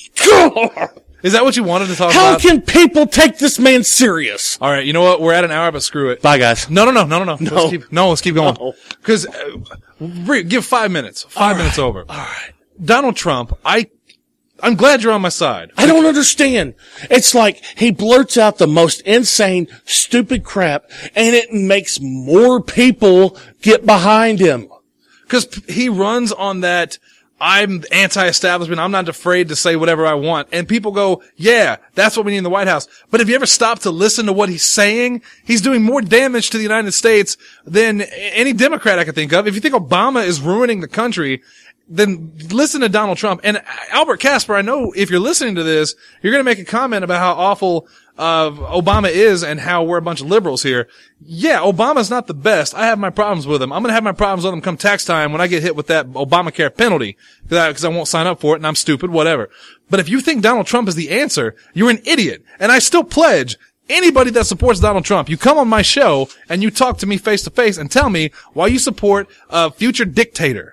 Speaker 2: Is that what you wanted to talk
Speaker 1: How
Speaker 2: about?
Speaker 1: can people take this man serious?
Speaker 2: All right, you know what? We're at an hour, but screw it.
Speaker 1: Bye, guys.
Speaker 2: No, no, no, no, no, no.
Speaker 1: No.
Speaker 2: Let's keep, no, let's keep going.
Speaker 1: No.
Speaker 2: Because, uh, re- give five minutes. Five
Speaker 1: All
Speaker 2: minutes
Speaker 1: right.
Speaker 2: over.
Speaker 1: All right.
Speaker 2: Donald Trump, I, I'm glad you're on my side.
Speaker 1: I don't understand. It's like he blurts out the most insane, stupid crap, and it makes more people get behind him.
Speaker 2: Because he runs on that, I'm anti-establishment, I'm not afraid to say whatever I want. And people go, yeah, that's what we need in the White House. But if you ever stop to listen to what he's saying, he's doing more damage to the United States than any Democrat I could think of. If you think Obama is ruining the country, then listen to Donald Trump. And Albert Casper, I know if you're listening to this, you're going to make a comment about how awful uh, Obama is and how we're a bunch of liberals here. Yeah, Obama's not the best. I have my problems with him. I'm going to have my problems with him come tax time when I get hit with that Obamacare penalty because I, I won't sign up for it and I'm stupid, whatever. But if you think Donald Trump is the answer, you're an idiot. And I still pledge anybody that supports Donald Trump, you come on my show and you talk to me face to face and tell me why you support a future dictator.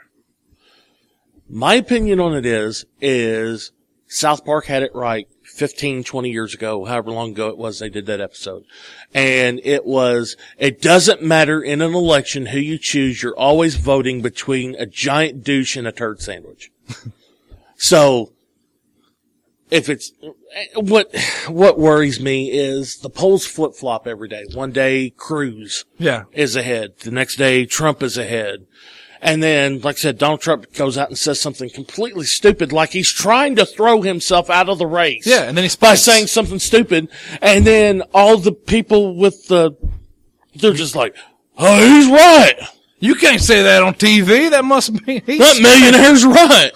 Speaker 1: My opinion on it is, is South Park had it right fifteen, twenty years ago, however long ago it was they did that episode. And it was, it doesn't matter in an election who you choose, you're always voting between a giant douche and a turd sandwich. So, if it's, what, what worries me is the polls flip-flop every day. One day, Cruz
Speaker 2: Yeah.
Speaker 1: is ahead. The next day, Trump is ahead. And then, like I said, Donald Trump goes out and says something completely stupid, like he's trying to throw himself out of the race.
Speaker 2: Yeah, and then he
Speaker 1: by
Speaker 2: spikes.
Speaker 1: saying something stupid. And then all the people with the, they're just like, oh, he's right.
Speaker 2: You can't say that on T V. That must be.
Speaker 1: That millionaire's right.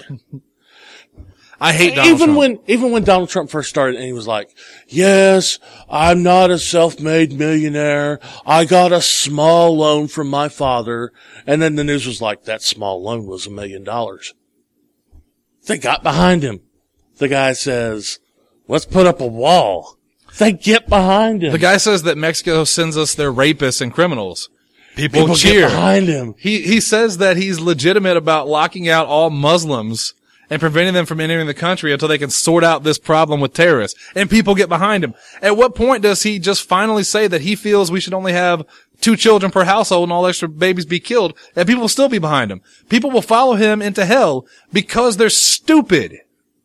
Speaker 2: I hate Donald
Speaker 1: even
Speaker 2: Trump.
Speaker 1: when, even when Donald Trump first started and he was like, yes, I'm not a self-made millionaire. I got a small loan from my father. And then the news was like, that small loan was a million dollars. They got behind him. The guy says, let's put up a wall. They get behind him.
Speaker 2: The guy says that Mexico sends us their rapists and criminals. People,
Speaker 1: People
Speaker 2: cheer.
Speaker 1: get behind him.
Speaker 2: He, he says that he's legitimate about locking out all Muslims and preventing them from entering the country until they can sort out this problem with terrorists. And people get behind him. At what point does he just finally say that he feels we should only have two children per household and all extra babies be killed? And people will still be behind him. People will follow him into hell because they're stupid.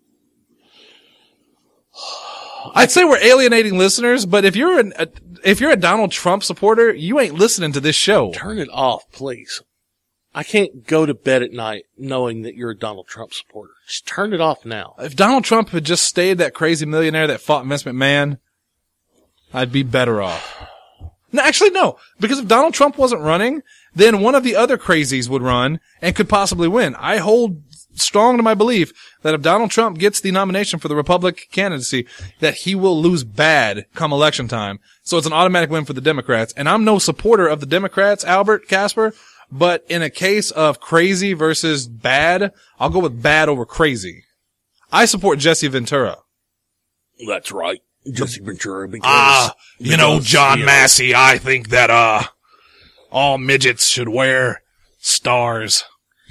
Speaker 2: I'd say we're alienating listeners, but if you're an, a, if you're a Donald Trump supporter, you ain't listening to this show.
Speaker 1: Turn it off, please. I can't go to bed at night knowing that you're a Donald Trump supporter. Just turn it off now.
Speaker 2: If Donald Trump had just stayed that crazy millionaire that fought Vince McMahon, I'd be better off. No, actually, no. Because if Donald Trump wasn't running, then one of the other crazies would run and could possibly win. I hold strong to my belief that if Donald Trump gets the nomination for the Republican candidacy, that he will lose bad come election time. So it's an automatic win for the Democrats. And I'm no supporter of the Democrats, Albert Casper, but in a case of crazy versus bad, I'll go with bad over crazy. I support Jesse Ventura.
Speaker 1: That's right. Jesse Ventura. Because,
Speaker 2: Ah, you know,
Speaker 1: because,
Speaker 2: John
Speaker 1: you know,
Speaker 2: Massey, I think that, uh, All midgets should wear stars.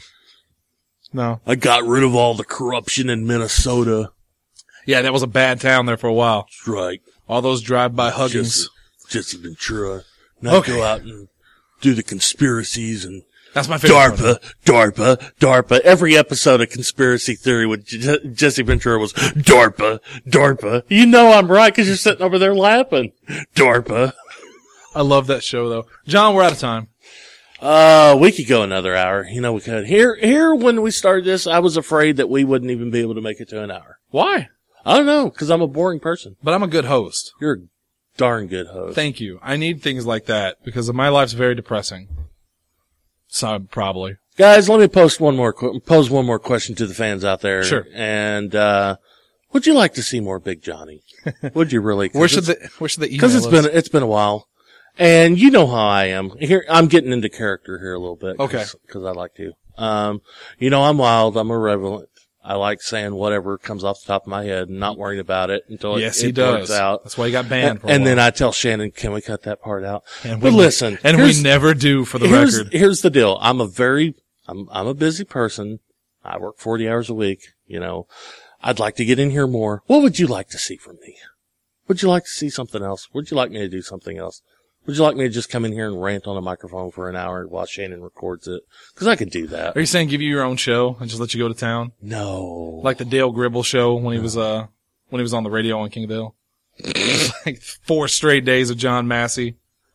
Speaker 2: No.
Speaker 1: I got rid of all the corruption in Minnesota.
Speaker 2: Yeah, that was a bad town there for a while.
Speaker 1: That's right.
Speaker 2: All those drive-by huggings.
Speaker 1: Jesse, Jesse Ventura. Now
Speaker 2: Okay.
Speaker 1: go out and do the conspiracies and
Speaker 2: That's my favorite
Speaker 1: DARPA, DARPA, DARPA. Every episode of Conspiracy Theory with J- Jesse Ventura was DARPA, DARPA. You know I'm right because you're sitting over there laughing. DARPA.
Speaker 2: I love that show, though. John, we're out of time.
Speaker 1: Uh, we could go another hour. You know we could. Here, here when we started this, I was afraid that we wouldn't even be able to make it to an hour.
Speaker 2: Why?
Speaker 1: I don't know, because I'm a boring person.
Speaker 2: But I'm a good host.
Speaker 1: You're a darn good host.
Speaker 2: Thank you. I need things like that because my life's very depressing. So, probably.
Speaker 1: Guys, let me post one more, qu- pose one more question to the fans out there.
Speaker 2: Sure.
Speaker 1: And, uh, would you like to see more Big Johnny? Would you really?
Speaker 2: Where should the, where should the email
Speaker 1: Because it's
Speaker 2: us?
Speaker 1: been it's been a while, and you know how I am. Here, I'm getting into character here a little bit. Cause,
Speaker 2: Okay.
Speaker 1: Because I like to. Um, you know, I'm wild. I'm irreverent. I like saying whatever comes off the top of my head and not worrying about it until it,
Speaker 2: Yes,
Speaker 1: it
Speaker 2: he does.
Speaker 1: works out.
Speaker 2: That's why he got banned for a
Speaker 1: And
Speaker 2: while.
Speaker 1: then I tell Shannon, "Can we cut that part out?"
Speaker 2: And
Speaker 1: but
Speaker 2: we-
Speaker 1: listen,
Speaker 2: And we
Speaker 1: here's-
Speaker 2: never do for the
Speaker 1: here's,
Speaker 2: record.
Speaker 1: Here's the deal. I'm a very, I'm, I'm a busy person. I work forty hours a week. You know, I'd like to get in here more. What would you like to see from me? Would you like to see something else? Would you like me to do something else? Would you like me to just come in here and rant on a microphone for an hour while Shannon records it? Because I could do that.
Speaker 2: Are you saying give you your own show and just let you go to town?
Speaker 1: No.
Speaker 2: Like the Dale Gribble show when he was, uh, when he was on the radio on King of the Hill? It was like four straight days of John Massey.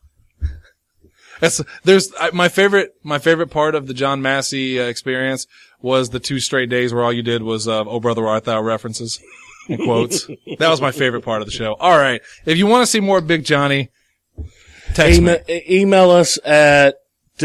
Speaker 2: That's, there's, I, my favorite, my favorite part of the John Massey uh, experience was the two straight days where all you did was, uh, Oh Brother Art Thou references and quotes. That was my favorite part of the show. All right. If you want to see more Big Johnny, text
Speaker 1: Email,
Speaker 2: me.
Speaker 1: email us at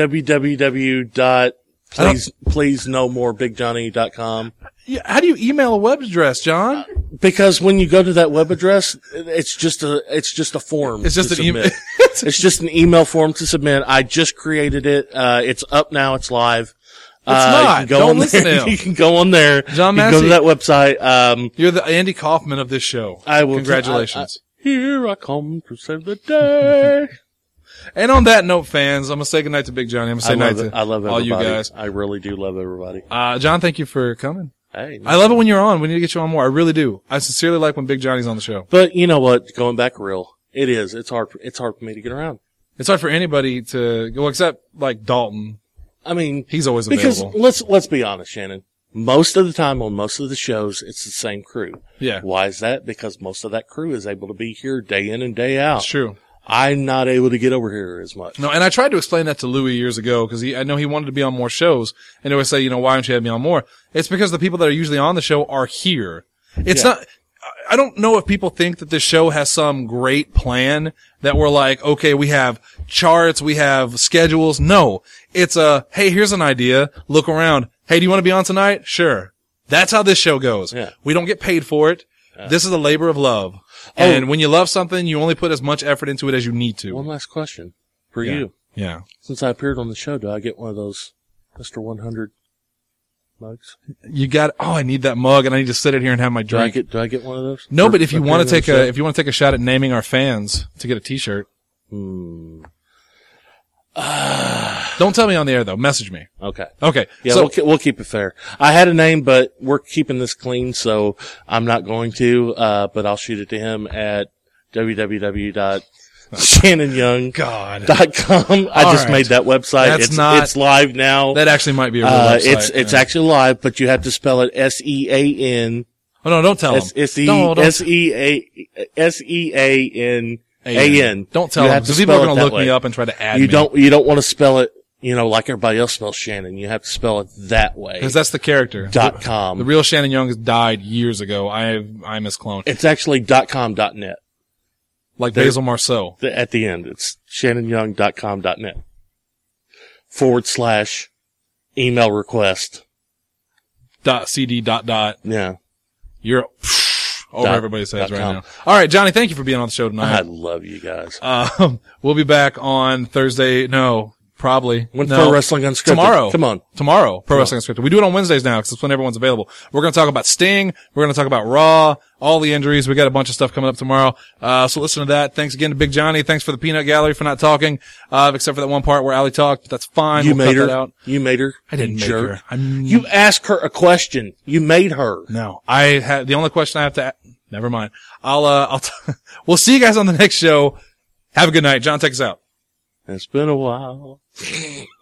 Speaker 1: www dot
Speaker 2: I don't-
Speaker 1: please please no more big johnny dot com.
Speaker 2: Yeah, how do you email a web address, John?
Speaker 1: Because when you go to that web address, it's just a it's just a form.
Speaker 2: It's just
Speaker 1: to
Speaker 2: an email.
Speaker 1: submit. It's just an email form to submit. I just created it. Uh, it's up now. It's live.
Speaker 2: It's
Speaker 1: uh, you
Speaker 2: not.
Speaker 1: can go
Speaker 2: Don't
Speaker 1: on
Speaker 2: listen
Speaker 1: there.
Speaker 2: to him.
Speaker 1: You can go on there.
Speaker 2: John
Speaker 1: you can go to
Speaker 2: Massey.
Speaker 1: that website. Um,
Speaker 2: You're the Andy Kaufman of this show.
Speaker 1: I will.
Speaker 2: Congratulations.
Speaker 1: I, I, here I come to save the day.
Speaker 2: And on that note, fans, I'm gonna say goodnight to Big Johnny. I'm gonna say
Speaker 1: I
Speaker 2: night
Speaker 1: love it.
Speaker 2: to
Speaker 1: I love
Speaker 2: all
Speaker 1: everybody.
Speaker 2: you guys.
Speaker 1: I really do love everybody.
Speaker 2: Uh, John, thank you for coming.
Speaker 1: Hey,
Speaker 2: I love it when you're on. We need to get you on more. I really do. I sincerely like when Big Johnny's on the show.
Speaker 1: but you know what? Going back real, it is. It's hard. It's hard for me to get around.
Speaker 2: It's hard for anybody to go, except like Dalton.
Speaker 1: I mean,
Speaker 2: He's always
Speaker 1: because
Speaker 2: available.
Speaker 1: let's let's be honest, Shannon. Most of the time on most of the shows, it's the same crew.
Speaker 2: Yeah,
Speaker 1: Why is that? Because most of that crew is able to be here day in and day out.
Speaker 2: it's true.
Speaker 1: I'm not able to get over here as much.
Speaker 2: No, and I tried to explain that to Louis years ago because I know he wanted to be on more shows, and he would say, you know, why don't you have me on more? It's because the people that are usually on the show are here. It's
Speaker 1: Yeah.
Speaker 2: not. I don't know if people think that this show has some great plan that we're like, okay, we have charts, we have schedules. No, it's a, hey, here's an idea. Look around. Hey, do you want to be on tonight? Sure. That's how this show goes.
Speaker 1: Yeah.
Speaker 2: We don't get paid for it. This is a labor of love.
Speaker 1: Oh.
Speaker 2: And when you love something, you only put as much effort into it as you need to.
Speaker 1: One last question for
Speaker 2: Yeah.
Speaker 1: you.
Speaker 2: Yeah.
Speaker 1: Since I appeared on the show, do I get one of those Mister one hundred mugs?
Speaker 2: You got, oh, I need that mug and I need to sit in here and have my
Speaker 1: Do I
Speaker 2: drink.
Speaker 1: get do I get one of those?
Speaker 2: No,
Speaker 1: For-
Speaker 2: but if
Speaker 1: for
Speaker 2: you want to
Speaker 1: appearing
Speaker 2: take
Speaker 1: on the
Speaker 2: a, if you want to take a shot at naming our fans to get a t-shirt,
Speaker 1: show? Hmm.
Speaker 2: don't tell me on the air though. Message me.
Speaker 1: Okay.
Speaker 2: Okay.
Speaker 1: Yeah,
Speaker 2: so,
Speaker 1: we'll, ke- we'll keep it fair. I had a name, but we're keeping this clean, so I'm not going to, uh, but I'll shoot it to him at www dot shannon young dot com.
Speaker 2: God.
Speaker 1: I
Speaker 2: All
Speaker 1: just
Speaker 2: right.
Speaker 1: made that website.
Speaker 2: That's
Speaker 1: it's,
Speaker 2: not-
Speaker 1: it's live now.
Speaker 2: that actually might be a real
Speaker 1: uh,
Speaker 2: website.
Speaker 1: it's, it's
Speaker 2: Yeah.
Speaker 1: actually live, but you have to spell it S E A N.
Speaker 2: Oh no, don't tell
Speaker 1: S
Speaker 2: them.
Speaker 1: S E
Speaker 2: No, don't-
Speaker 1: S E A S E A N A N.
Speaker 2: Don't tell
Speaker 1: You
Speaker 2: them
Speaker 1: have to
Speaker 2: because people are
Speaker 1: spell it
Speaker 2: going to
Speaker 1: that
Speaker 2: look
Speaker 1: way.
Speaker 2: me up and try to add
Speaker 1: You
Speaker 2: me.
Speaker 1: don't, you don't want to spell it, you know, like everybody else spells Shannon. You have to spell it that way.
Speaker 2: Because that's the character.
Speaker 1: Dot
Speaker 2: The
Speaker 1: com.
Speaker 2: real Shannon Young has died years ago. I I'm his clone.
Speaker 1: It's actually dot com dot net.
Speaker 2: Like
Speaker 1: there-
Speaker 2: Basil Marceau.
Speaker 1: The, at the end, it's shannon young dot com dot net forward slash email request.
Speaker 2: Dot cd dot dot.
Speaker 1: Yeah.
Speaker 2: You're over
Speaker 1: Dot-
Speaker 2: everybody's heads
Speaker 1: dot
Speaker 2: right
Speaker 1: com.
Speaker 2: now. All right, Johnny, thank you for being on the show
Speaker 1: I
Speaker 2: tonight.
Speaker 1: love you guys.
Speaker 2: Um, we'll be back on Thursday. No, Probably.
Speaker 1: When
Speaker 2: No.
Speaker 1: Pro Wrestling Unscripted?
Speaker 2: Tomorrow.
Speaker 1: Come on.
Speaker 2: Tomorrow. Pro Wrestling Unscripted. We do it on Wednesdays now because it's when everyone's available. We're going to talk about Sting. We're going to talk about Raw, all the injuries. We got a bunch of stuff coming up tomorrow. Uh, so listen to that. Thanks again to Big Johnny. Thanks for the Peanut Gallery for not talking, uh, except for that one part where Allie talked, but that's fine.
Speaker 1: You
Speaker 2: we'll
Speaker 1: made
Speaker 2: cut
Speaker 1: her.
Speaker 2: that out.
Speaker 1: You made her.
Speaker 2: I didn't
Speaker 1: you
Speaker 2: make
Speaker 1: jerk.
Speaker 2: her. I'm,
Speaker 1: You asked her a question. You made her.
Speaker 2: no, I had, the only question I have to, a- never mind. I'll, uh, I'll, t- we'll see you guys on the next show. Have a good night. John, take us out.
Speaker 1: It's been a while.